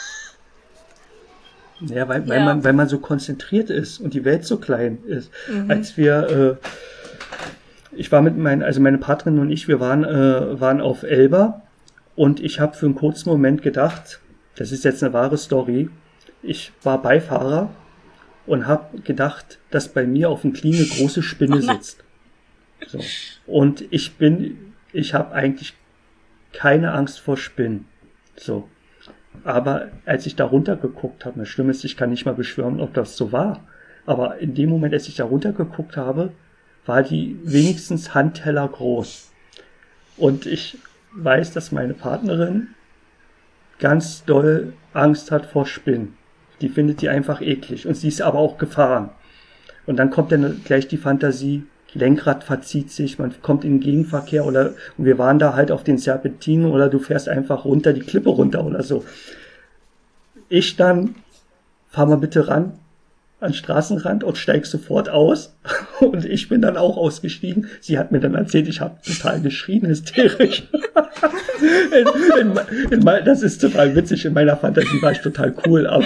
Ja, weil, weil, ja. Man, weil man so konzentriert ist und die Welt so klein ist. Mhm. Als wir, äh, ich war mit meinen, also meine Partnerin und ich, wir waren, äh, waren auf Elba und ich habe für einen kurzen Moment gedacht, das ist jetzt eine wahre Story, ich war Beifahrer und habe gedacht, dass bei mir auf dem Knie eine große Spinne sitzt. So. Und ich bin, ich habe eigentlich keine Angst vor Spinnen. So. Aber als ich da runtergeguckt habe, das Schlimme ist, ich kann nicht mal beschwören, ob das so war. Aber in dem Moment, als ich da runtergeguckt habe, war die wenigstens Handteller groß. Und ich weiß, dass meine Partnerin ganz doll Angst hat vor Spinnen. Die findet die einfach eklig. Und sie ist aber auch gefahren. Und dann kommt dann gleich die Fantasie, Lenkrad verzieht sich, man kommt in den Gegenverkehr oder und wir waren da halt auf den Serpentinen oder du fährst einfach runter, die Klippe runter oder so. Ich dann, fahr mal bitte ran an den Straßenrand und steig sofort aus und ich bin dann auch ausgestiegen. Sie hat mir dann erzählt, ich habe total geschrien, hysterisch. in, in, in, in, das ist total witzig, in meiner Fantasie war ich total cool, aber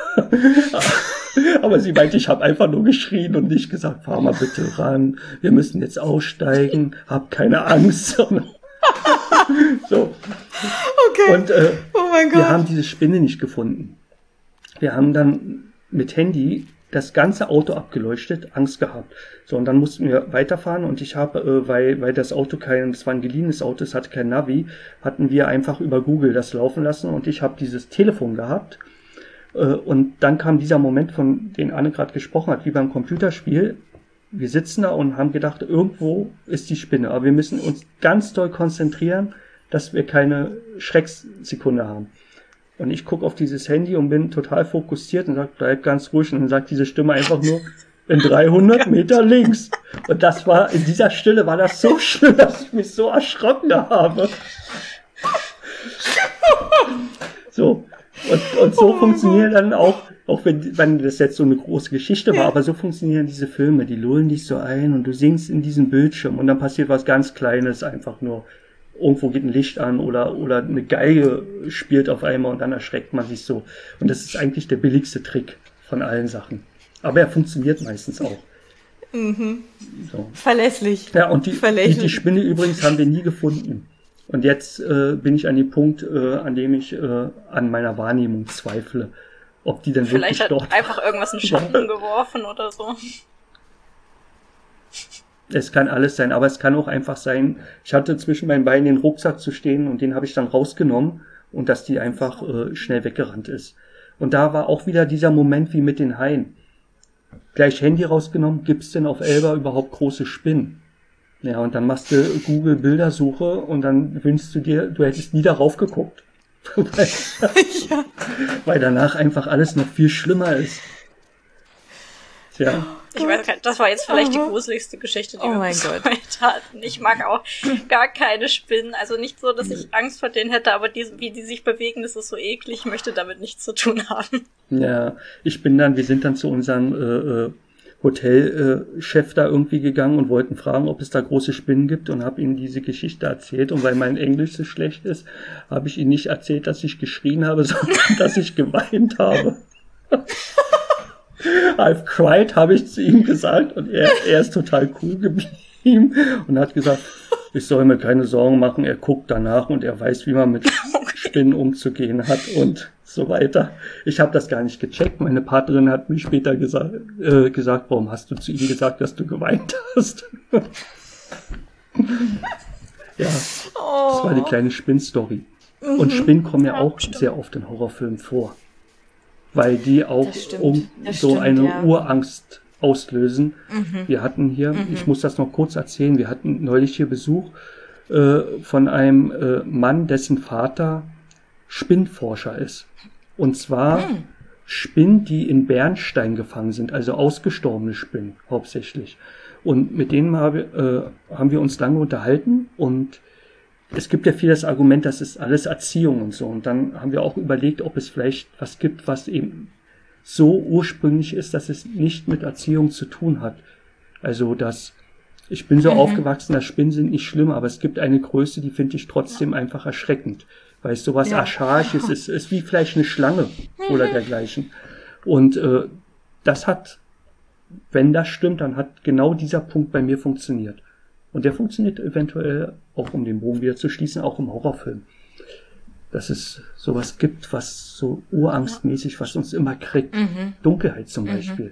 aber sie meinte, ich habe einfach nur geschrien und nicht gesagt, fahr mal bitte ran, wir müssen jetzt aussteigen, hab keine Angst. So. Okay. Und äh, oh mein Gott. Wir haben diese Spinne nicht gefunden. Wir haben dann mit Handy das ganze Auto abgeleuchtet, Angst gehabt. So, und dann mussten wir weiterfahren und ich habe, äh, weil weil das Auto kein, das war ein geliehenes Auto, es hatte kein Navi, hatten wir einfach über Google das laufen lassen und ich habe dieses Telefon gehabt. Und dann kam dieser Moment, von dem Anne gerade gesprochen hat, wie beim Computerspiel. Wir sitzen da und haben gedacht, irgendwo ist die Spinne. Aber wir müssen uns ganz doll konzentrieren, dass wir keine Schrecksekunde haben. Und ich gucke auf dieses Handy und bin total fokussiert und sage, bleib ganz ruhig. Und dann sagt diese Stimme einfach nur, in dreihundert Meter links. Und das war, in dieser Stille war das so schlimm, dass ich mich so erschrocken habe. So. Und, und so oh funktionieren dann auch, auch wenn, wenn das jetzt so eine große Geschichte war, ja. aber so funktionieren diese Filme, die lullen dich so ein und du singst in diesem Bildschirm und dann passiert was ganz Kleines einfach nur. Irgendwo geht ein Licht an oder, oder eine Geige spielt auf einmal und dann erschreckt man sich so. Und das ist eigentlich der billigste Trick von allen Sachen. Aber er funktioniert meistens auch. Mhm. So. Verlässlich. Ja, und die, Verlässlich. Die, die Spinne übrigens haben wir nie gefunden. Und jetzt äh, bin ich an dem Punkt, äh, an dem ich äh, an meiner Wahrnehmung zweifle, ob die denn Vielleicht wirklich dort... Vielleicht hat einfach irgendwas in Schatten geworfen oder so. Es kann alles sein, aber es kann auch einfach sein, ich hatte zwischen meinen Beinen den Rucksack zu stehen und den habe ich dann rausgenommen und dass die einfach äh, schnell weggerannt ist. Und da war auch wieder dieser Moment wie mit den Haien. Gleich Handy rausgenommen, gibt's denn auf Elba überhaupt große Spinnen? Ja, und dann machst du Google Bildersuche und dann wünschst du dir, du hättest nie darauf geguckt. weil, ja. weil danach einfach alles noch viel schlimmer ist. Tja. Ich weiß gar nicht, das war jetzt vielleicht die gruseligste Geschichte, die oh wir mein bis Gott. heute hatten. Ich mag auch gar keine Spinnen. Also nicht so, dass ich Angst vor denen hätte, aber die, wie die sich bewegen, das ist so eklig. Ich möchte damit nichts zu tun haben. Ja, ich bin dann, wir sind dann zu unserem äh, Hotelchef äh, da irgendwie gegangen und wollten fragen, ob es da große Spinnen gibt und habe ihm diese Geschichte erzählt. Und weil mein Englisch so schlecht ist, habe ich ihm nicht erzählt, dass ich geschrien habe, sondern dass ich geweint habe. I've cried, habe ich zu ihm gesagt und er, er ist total cool geblieben und hat gesagt, ich soll mir keine Sorgen machen, er guckt danach und er weiß, wie man mit Spinnen umzugehen hat und so weiter. Ich habe das gar nicht gecheckt. Meine Partnerin hat mir später gesa- äh, gesagt, warum hast du zu ihm gesagt, dass du geweint hast? Ja, oh. Das war die kleine Spinn-Story. Mhm. Und Spinnen kommen ja, ja auch stimmt. sehr oft in Horrorfilmen vor. Weil die auch stimmt, um so stimmt, eine ja. Urangst auslösen. Mhm. Wir hatten hier, mhm. ich muss das noch kurz erzählen, wir hatten neulich hier Besuch äh, von einem äh, Mann, dessen Vater Spinnforscher ist. Und zwar mhm. Spinnen, die in Bernstein gefangen sind, also ausgestorbene Spinnen hauptsächlich. Und mit denen habe, äh, haben wir uns lange unterhalten und es gibt ja viel das Argument, das ist alles Erziehung und so. Und dann haben wir auch überlegt, ob es vielleicht was gibt, was eben so ursprünglich ist, dass es nicht mit Erziehung zu tun hat. Also dass ich bin so mhm. aufgewachsen, dass Spinnen sind nicht schlimm, aber es gibt eine Größe, die finde ich trotzdem ja. einfach erschreckend. Weil es sowas ja. Archaisches ist, ist wie vielleicht eine Schlange oder dergleichen. Und äh, das hat, wenn das stimmt, dann hat genau dieser Punkt bei mir funktioniert. Und der funktioniert eventuell, auch um den Bogen wieder zu schließen, auch im Horrorfilm. Dass es sowas gibt, was so urangstmäßig, was uns immer kriegt. Mhm. Dunkelheit zum Beispiel.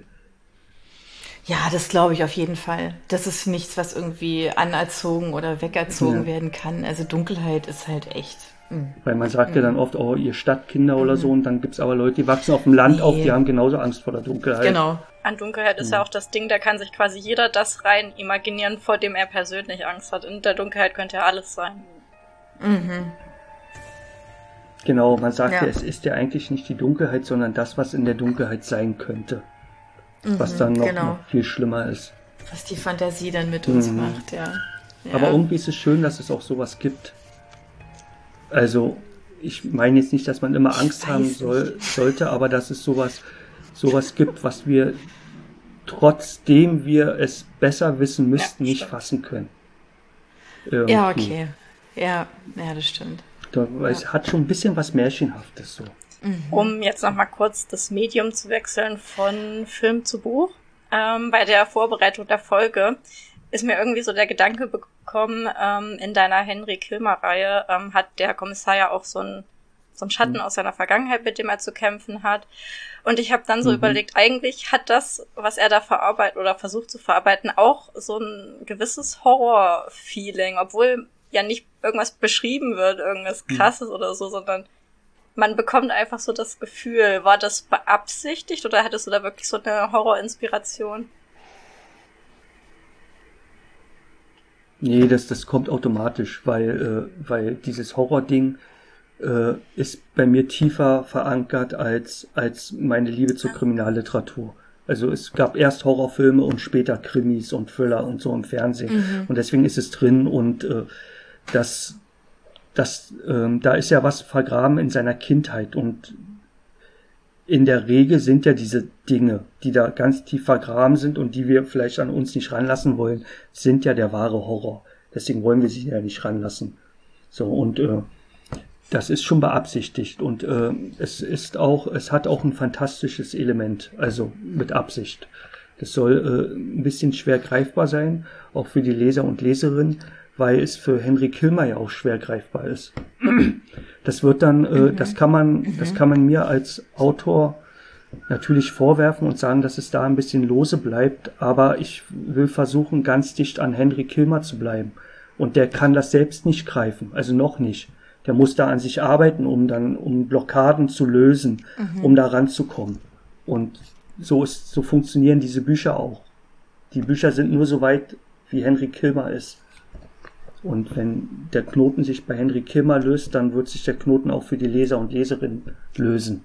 Ja, das glaube ich auf jeden Fall. Das ist nichts, was irgendwie anerzogen oder wegerzogen ja. werden kann. Also Dunkelheit ist halt echt... Weil man sagt mhm. ja dann oft, oh, ihr Stadtkinder mhm. oder so, und dann gibt's aber Leute, die wachsen auf dem Land nee. auf, die haben genauso Angst vor der Dunkelheit. Genau. An Dunkelheit ist mhm. ja auch das Ding, da kann sich quasi jeder das rein imaginieren, vor dem er persönlich Angst hat. In der Dunkelheit könnte ja alles sein. Mhm. Genau, man sagt ja. ja, es ist ja eigentlich nicht die Dunkelheit, sondern das, was in der Dunkelheit sein könnte. Mhm, was dann noch, genau. noch viel schlimmer ist. Was die Fantasie dann mit uns mhm. macht, ja. ja. Aber irgendwie ist es schön, dass es auch sowas gibt. Also, ich meine jetzt nicht, dass man immer Angst haben soll, sollte, aber dass es sowas, sowas gibt, was wir, trotzdem wir es besser wissen müssten, ja, nicht fassen können. Irgendwie. Ja, okay. Ja, ja, das stimmt. Da, weil ja. es hat schon ein bisschen was Märchenhaftes so. Mhm. Um jetzt nochmal kurz das Medium zu wechseln von Film zu Buch. Ähm, bei der Vorbereitung der Folge ist mir irgendwie so der Gedanke bekommen, ähm, in deiner Henry-Kilmer-Reihe ähm, hat der Kommissar ja auch so einen so einen Schatten mhm. aus seiner Vergangenheit, mit dem er zu kämpfen hat. Und ich habe dann so mhm. überlegt, eigentlich hat das, was er da verarbeitet oder versucht zu verarbeiten, auch so ein gewisses Horror-Feeling, obwohl ja nicht irgendwas beschrieben wird, irgendwas Krasses mhm. oder so, sondern man bekommt einfach so das Gefühl, war das beabsichtigt oder hattest du da wirklich so eine Horror-Inspiration? Nee, das, das kommt automatisch, weil, äh, weil dieses Horror-Ding äh, ist bei mir tiefer verankert als, als meine Liebe zur Kriminalliteratur. Also es gab erst Horrorfilme und später Krimis und Thriller und so im Fernsehen. Mhm. Und deswegen ist es drin und äh, das, das, ähm, da ist ja was vergraben in seiner Kindheit und in der Regel sind ja diese Dinge, die da ganz tief vergraben sind und die wir vielleicht an uns nicht ranlassen wollen, sind ja der wahre Horror. Deswegen wollen wir sie ja nicht ranlassen. So, und äh, das ist schon beabsichtigt und äh, es ist auch, es hat auch ein fantastisches Element, also mit Absicht. Das soll äh, ein bisschen schwer greifbar sein, auch für die Leser und Leserinnen, weil es für Henry Kilmer ja auch schwer greifbar ist. Das wird dann, äh, mhm. das kann man, mhm. das kann man mir als Autor natürlich vorwerfen und sagen, dass es da ein bisschen lose bleibt, aber ich will versuchen, ganz dicht an Henry Kilmer zu bleiben. Und der kann das selbst nicht greifen, also noch nicht. Der muss da an sich arbeiten, um dann, um Blockaden zu lösen, mhm. um da ranzukommen. Und so ist, so funktionieren diese Bücher auch. Die Bücher sind nur so weit, wie Henry Kilmer ist. Und wenn der Knoten sich bei Henry Kilmer löst, dann wird sich der Knoten auch für die Leser und Leserinnen lösen.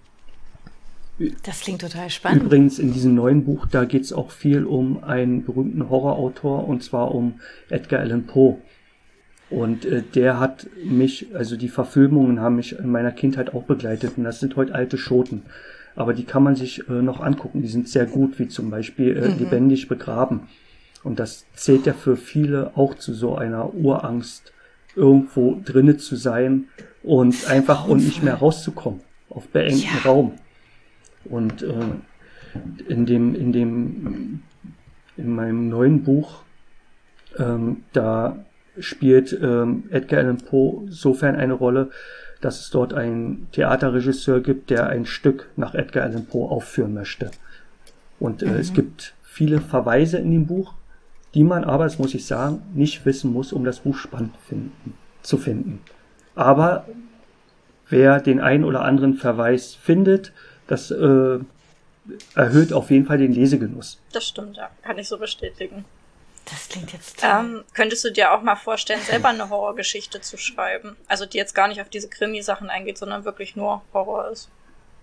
Das klingt total spannend. Übrigens, in diesem neuen Buch, da geht es auch viel um einen berühmten Horrorautor, und zwar um Edgar Allan Poe. Und äh, der hat mich, also die Verfilmungen haben mich in meiner Kindheit auch begleitet. Und das sind heute alte Schoten. Aber die kann man sich äh, noch angucken. Die sind sehr gut, wie zum Beispiel äh, mhm. Lebendig begraben. Und das zählt ja für viele auch zu so einer Urangst, irgendwo drinne zu sein und einfach und nicht mehr rauszukommen, auf beengten ja. Raum. Und äh, in dem, in dem, in meinem neuen Buch, ähm, da spielt ähm, Edgar Allan Poe sofern eine Rolle, dass es dort einen Theaterregisseur gibt, der ein Stück nach Edgar Allan Poe aufführen möchte. Und äh, mhm. es gibt viele Verweise in dem Buch, die man aber, das muss ich sagen, nicht wissen muss, um das Buch spannend finden, zu finden. Aber wer den einen oder anderen Verweis findet, das äh, erhöht auf jeden Fall den Lesegenuss. Das stimmt, ja. Kann ich so bestätigen. Das klingt jetzt toll. Ähm, könntest du dir auch mal vorstellen, selber eine Horrorgeschichte zu schreiben? Also die jetzt gar nicht auf diese Krimi-Sachen eingeht, sondern wirklich nur Horror ist.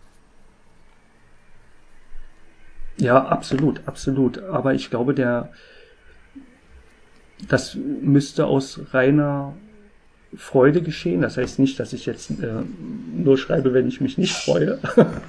Ja, absolut, absolut. Aber ich glaube, der das müsste aus reiner Freude geschehen. Das heißt nicht, dass ich jetzt äh, nur schreibe, wenn ich mich nicht freue.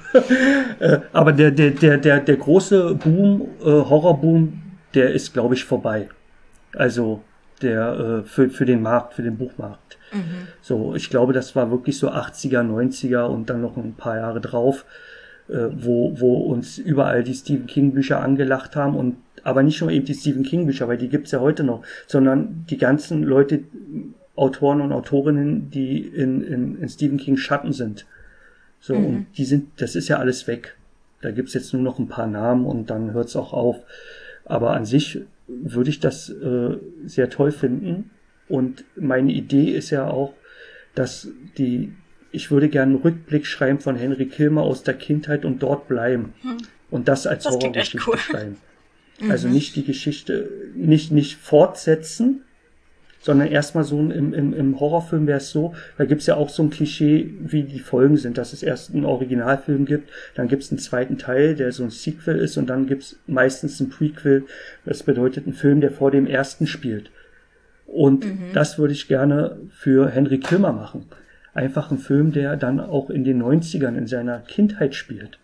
äh, aber der, der, der, der, der große Boom, äh, Horrorboom, der ist, glaube ich, vorbei. Also der äh, für, für den Markt, für den Buchmarkt. Mhm. So, ich glaube, das war wirklich so achtziger, neunziger und dann noch ein paar Jahre drauf, äh, wo, wo uns überall die Stephen King Bücher angelacht haben und aber nicht nur eben die Stephen King Bücher, weil die gibt's ja heute noch, sondern die ganzen Leute, Autoren und Autorinnen, die in, in, in Stephen King Schatten sind. So, mhm. und die sind, das ist ja alles weg. Da gibt's jetzt nur noch ein paar Namen und dann hört's auch auf. Aber an sich würde ich das äh, sehr toll finden. Und meine Idee ist ja auch, dass die, ich würde gerne einen Rückblick schreiben von Henry Kilmer aus der Kindheit und dort bleiben. Hm. Und das als das Horrorgeschichte cool. schreiben. Also mhm. nicht die Geschichte, nicht, nicht fortsetzen, sondern erstmal so im, im, im Horrorfilm wäre es so, da gibt's ja auch so ein Klischee, wie die Folgen sind, dass es erst einen Originalfilm gibt, dann gibt's einen zweiten Teil, der so ein Sequel ist und dann gibt's meistens ein Prequel, das bedeutet ein Film, der vor dem ersten spielt. Und mhm. das würde ich gerne für Henry Kilmer machen. Einfach ein Film, der dann auch in den neunzigern in seiner Kindheit spielt.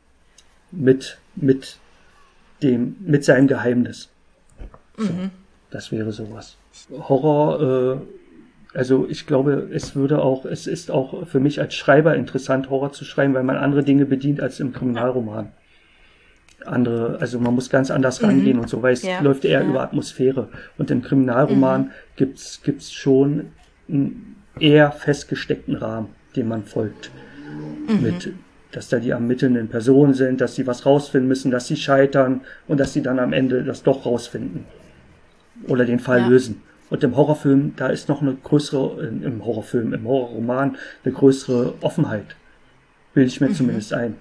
Mit, mit dem, mit seinem Geheimnis. So, mhm. Das wäre sowas. Horror, äh, also ich glaube, es würde auch, es ist auch für mich als Schreiber interessant, Horror zu schreiben, weil man andere Dinge bedient als im Kriminalroman. Andere, also man muss ganz anders mhm. rangehen und so, weil es ja. läuft eher ja. über Atmosphäre. Und im Kriminalroman mhm. gibt's, gibt's schon einen eher festgesteckten Rahmen, dem man folgt. Mhm. Mit, dass da die ermittelnden Personen sind, dass sie was rausfinden müssen, dass sie scheitern und dass sie dann am Ende das doch rausfinden. Oder den Fall ja. lösen. Und im Horrorfilm, da ist noch eine größere, im Horrorfilm, im Horrorroman, eine größere Offenheit. Bilde ich mir mhm. zumindest ein.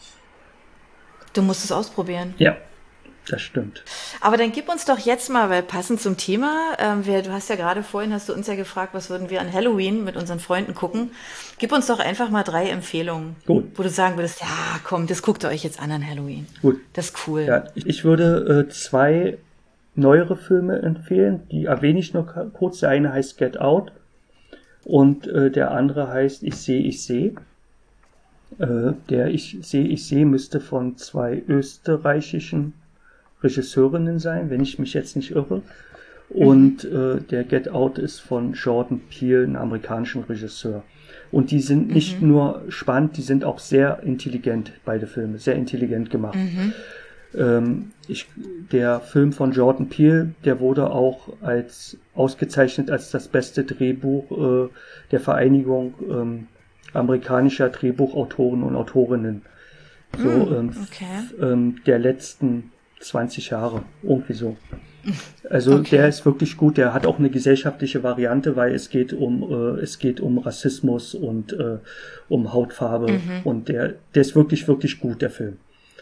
Du musst es ausprobieren. Ja, das stimmt. Aber dann gib uns doch jetzt mal, weil passend zum Thema, ähm, wir, du hast ja gerade vorhin, hast du uns ja gefragt, was würden wir an Halloween mit unseren Freunden gucken. Gib uns doch einfach mal drei Empfehlungen, Gut. wo du sagen würdest, ja komm, das guckt ihr euch jetzt an an Halloween. Gut. Das ist cool. Ja, ich, ich würde äh, zwei neuere Filme empfehlen, die erwähne ich noch kurz. Der eine heißt Get Out und äh, der andere heißt Ich sehe, ich sehe. Äh, der Ich sehe, ich sehe müsste von zwei österreichischen Regisseurinnen sein, wenn ich mich jetzt nicht irre. Und äh, der Get Out ist von Jordan Peele, einem amerikanischen Regisseur. Und die sind nicht mhm. nur spannend, die sind auch sehr intelligent, beide Filme, sehr intelligent gemacht. Mhm. Ähm, ich, der Film von Jordan Peele, der wurde auch als ausgezeichnet als das beste Drehbuch äh, der Vereinigung ähm, amerikanischer Drehbuchautoren und Autorinnen. So mm, ähm, okay. f- ähm, der letzten zwanzig Jahre, irgendwie so. Also okay. Der ist wirklich gut, der hat auch eine gesellschaftliche Variante, weil es geht um äh, es geht um Rassismus und äh, um Hautfarbe mhm. und der der ist wirklich, wirklich gut, der Film.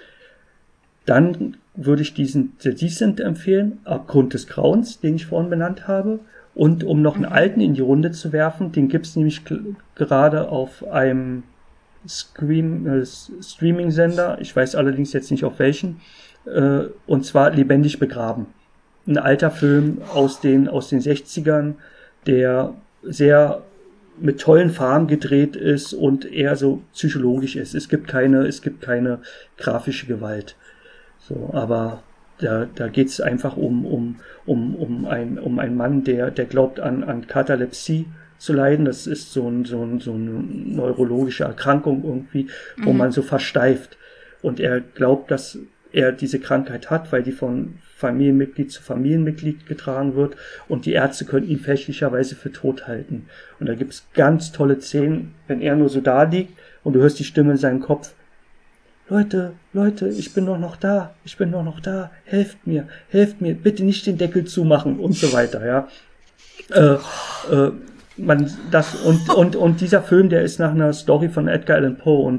Dann würde ich diesen The Descent empfehlen, Abgrund des Grauens, den ich vorhin benannt habe. Und um noch einen mhm. alten in die Runde zu werfen, den gibt's nämlich k- gerade auf einem Scream, äh, Streaming-Sender, ich weiß allerdings jetzt nicht auf welchen, äh, und zwar Lebendig begraben. Ein alter Film aus den, aus den sechzigern, der sehr mit tollen Farben gedreht ist und eher so psychologisch ist. Es gibt keine, es gibt keine grafische Gewalt. So, aber da, da geht's einfach um, um, um, um ein, um einen Mann, der, der glaubt an, an Katalepsie zu leiden. Das ist so ein, so ein, so eine neurologische Erkrankung irgendwie, wo mhm. man so versteift. Und er glaubt, dass er diese Krankheit hat, weil die von Familienmitglied zu Familienmitglied getragen wird und die Ärzte können ihn fälschlicherweise für tot halten. Und da gibt's ganz tolle Szenen, wenn er nur so da liegt und du hörst die Stimme in seinem Kopf: Leute, Leute, ich bin doch noch da, ich bin doch noch da, helft mir, helft mir, bitte nicht den Deckel zumachen und so weiter, ja. Äh, äh, man, das, und, und, und dieser Film, der ist nach einer Story von Edgar Allan Poe und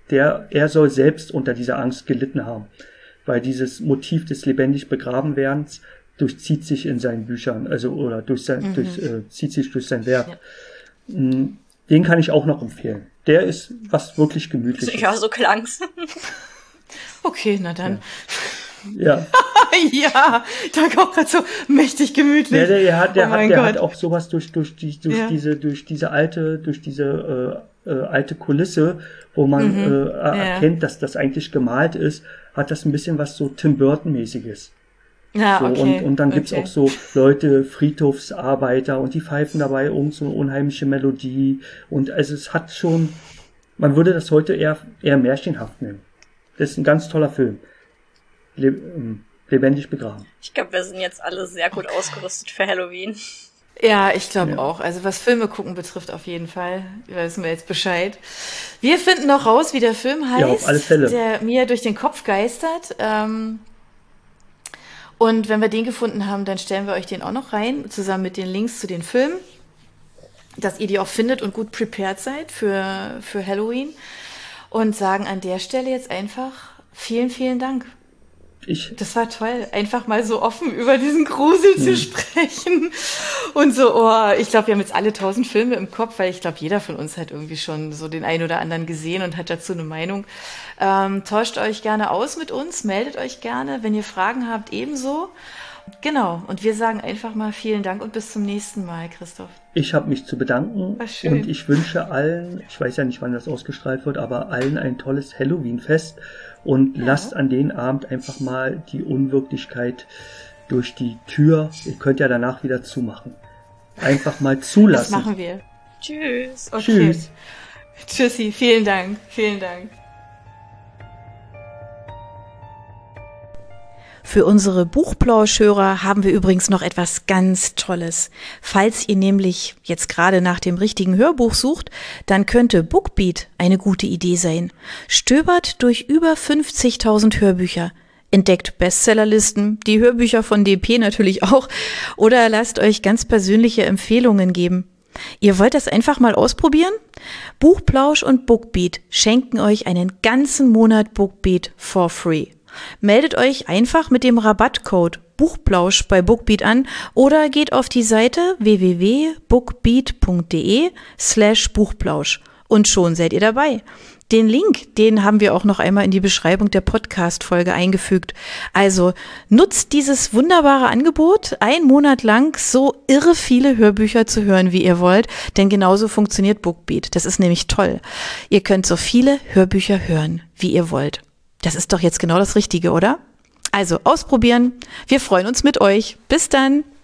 der, er soll selbst unter dieser Angst gelitten haben. Weil dieses Motiv des lebendig begraben werdens durchzieht sich in seinen Büchern, also, oder durch sein, mhm. durch, äh, zieht sich durch sein Werk. Ja. Den kann ich auch noch empfehlen. Der ist was wirklich Gemütliches. Ja, so klang's. Okay, na dann. Ja. Ja, da auch gerade so mächtig gemütlich. Der, der, der hat, der, oh hat, der Gott. hat auch sowas durch, durch, die, durch ja. diese, durch diese alte, durch diese äh, äh, alte Kulisse, wo man mhm. äh, ja. erkennt, dass das eigentlich gemalt ist, hat das ein bisschen was so Tim Burton-mäßiges. Ja, so, okay. Und, und dann gibt's okay. auch so Leute, Friedhofsarbeiter, und die pfeifen dabei irgend so eine unheimliche Melodie. Und also es hat schon, man würde das heute eher, eher märchenhaft nennen. Das ist ein ganz toller Film. Le- ähm, lebendig begraben. Ich glaube, wir sind jetzt alle sehr gut okay. ausgerüstet für Halloween. Ja, ich glaube ja. auch. Also was Filme gucken betrifft, auf jeden Fall. Wissen wir jetzt Bescheid. Wir finden noch raus, wie der Film heißt, ja, auf alle Fälle. Der mir durch den Kopf geistert. Ähm, und wenn wir den gefunden haben, dann stellen wir euch den auch noch rein, zusammen mit den Links zu den Filmen, dass ihr die auch findet und gut prepared seid für, für Halloween. Und sagen an der Stelle jetzt einfach vielen, vielen Dank. Ich. Das war toll, einfach mal so offen über diesen Grusel hm. zu sprechen. Und so, oh, ich glaube, wir haben jetzt alle tausend Filme im Kopf, weil ich glaube, jeder von uns hat irgendwie schon so den einen oder anderen gesehen und hat dazu eine Meinung. Ähm, tauscht euch gerne aus mit uns, meldet euch gerne, wenn ihr Fragen habt, ebenso. Genau, und wir sagen einfach mal vielen Dank und bis zum nächsten Mal, Christoph. Ich habe mich zu bedanken War schön. Und ich wünsche allen, ich weiß ja nicht, wann das ausgestrahlt wird, aber allen ein tolles Halloween-Fest und ja. lasst an den Abend einfach mal die Unwirklichkeit durch die Tür, ihr könnt ja danach wieder zumachen, einfach mal zulassen. Das machen wir. Tschüss. Okay. Tschüss. Tschüssi, vielen Dank, vielen Dank. Für unsere Buchplauschhörer haben wir übrigens noch etwas ganz Tolles. Falls ihr nämlich jetzt gerade nach dem richtigen Hörbuch sucht, dann könnte Bookbeat eine gute Idee sein. Stöbert durch über fünfzigtausend Hörbücher, entdeckt Bestsellerlisten, die Hörbücher von D P natürlich auch, oder lasst euch ganz persönliche Empfehlungen geben. Ihr wollt das einfach mal ausprobieren? Buchplausch und Bookbeat schenken euch einen ganzen Monat Bookbeat for free. Meldet euch einfach mit dem Rabattcode Buchplausch bei Bookbeat an oder geht auf die Seite w w w punkt bookbeat punkt d e slash Buchplausch und schon seid ihr dabei. Den Link, den haben wir auch noch einmal in die Beschreibung der Podcast-Folge eingefügt. Also nutzt dieses wunderbare Angebot, einen Monat lang so irre viele Hörbücher zu hören, wie ihr wollt, denn genauso funktioniert Bookbeat. Das ist nämlich toll. Ihr könnt so viele Hörbücher hören, wie ihr wollt. Das ist doch jetzt genau das Richtige, oder? Also ausprobieren. Wir freuen uns mit euch. Bis dann.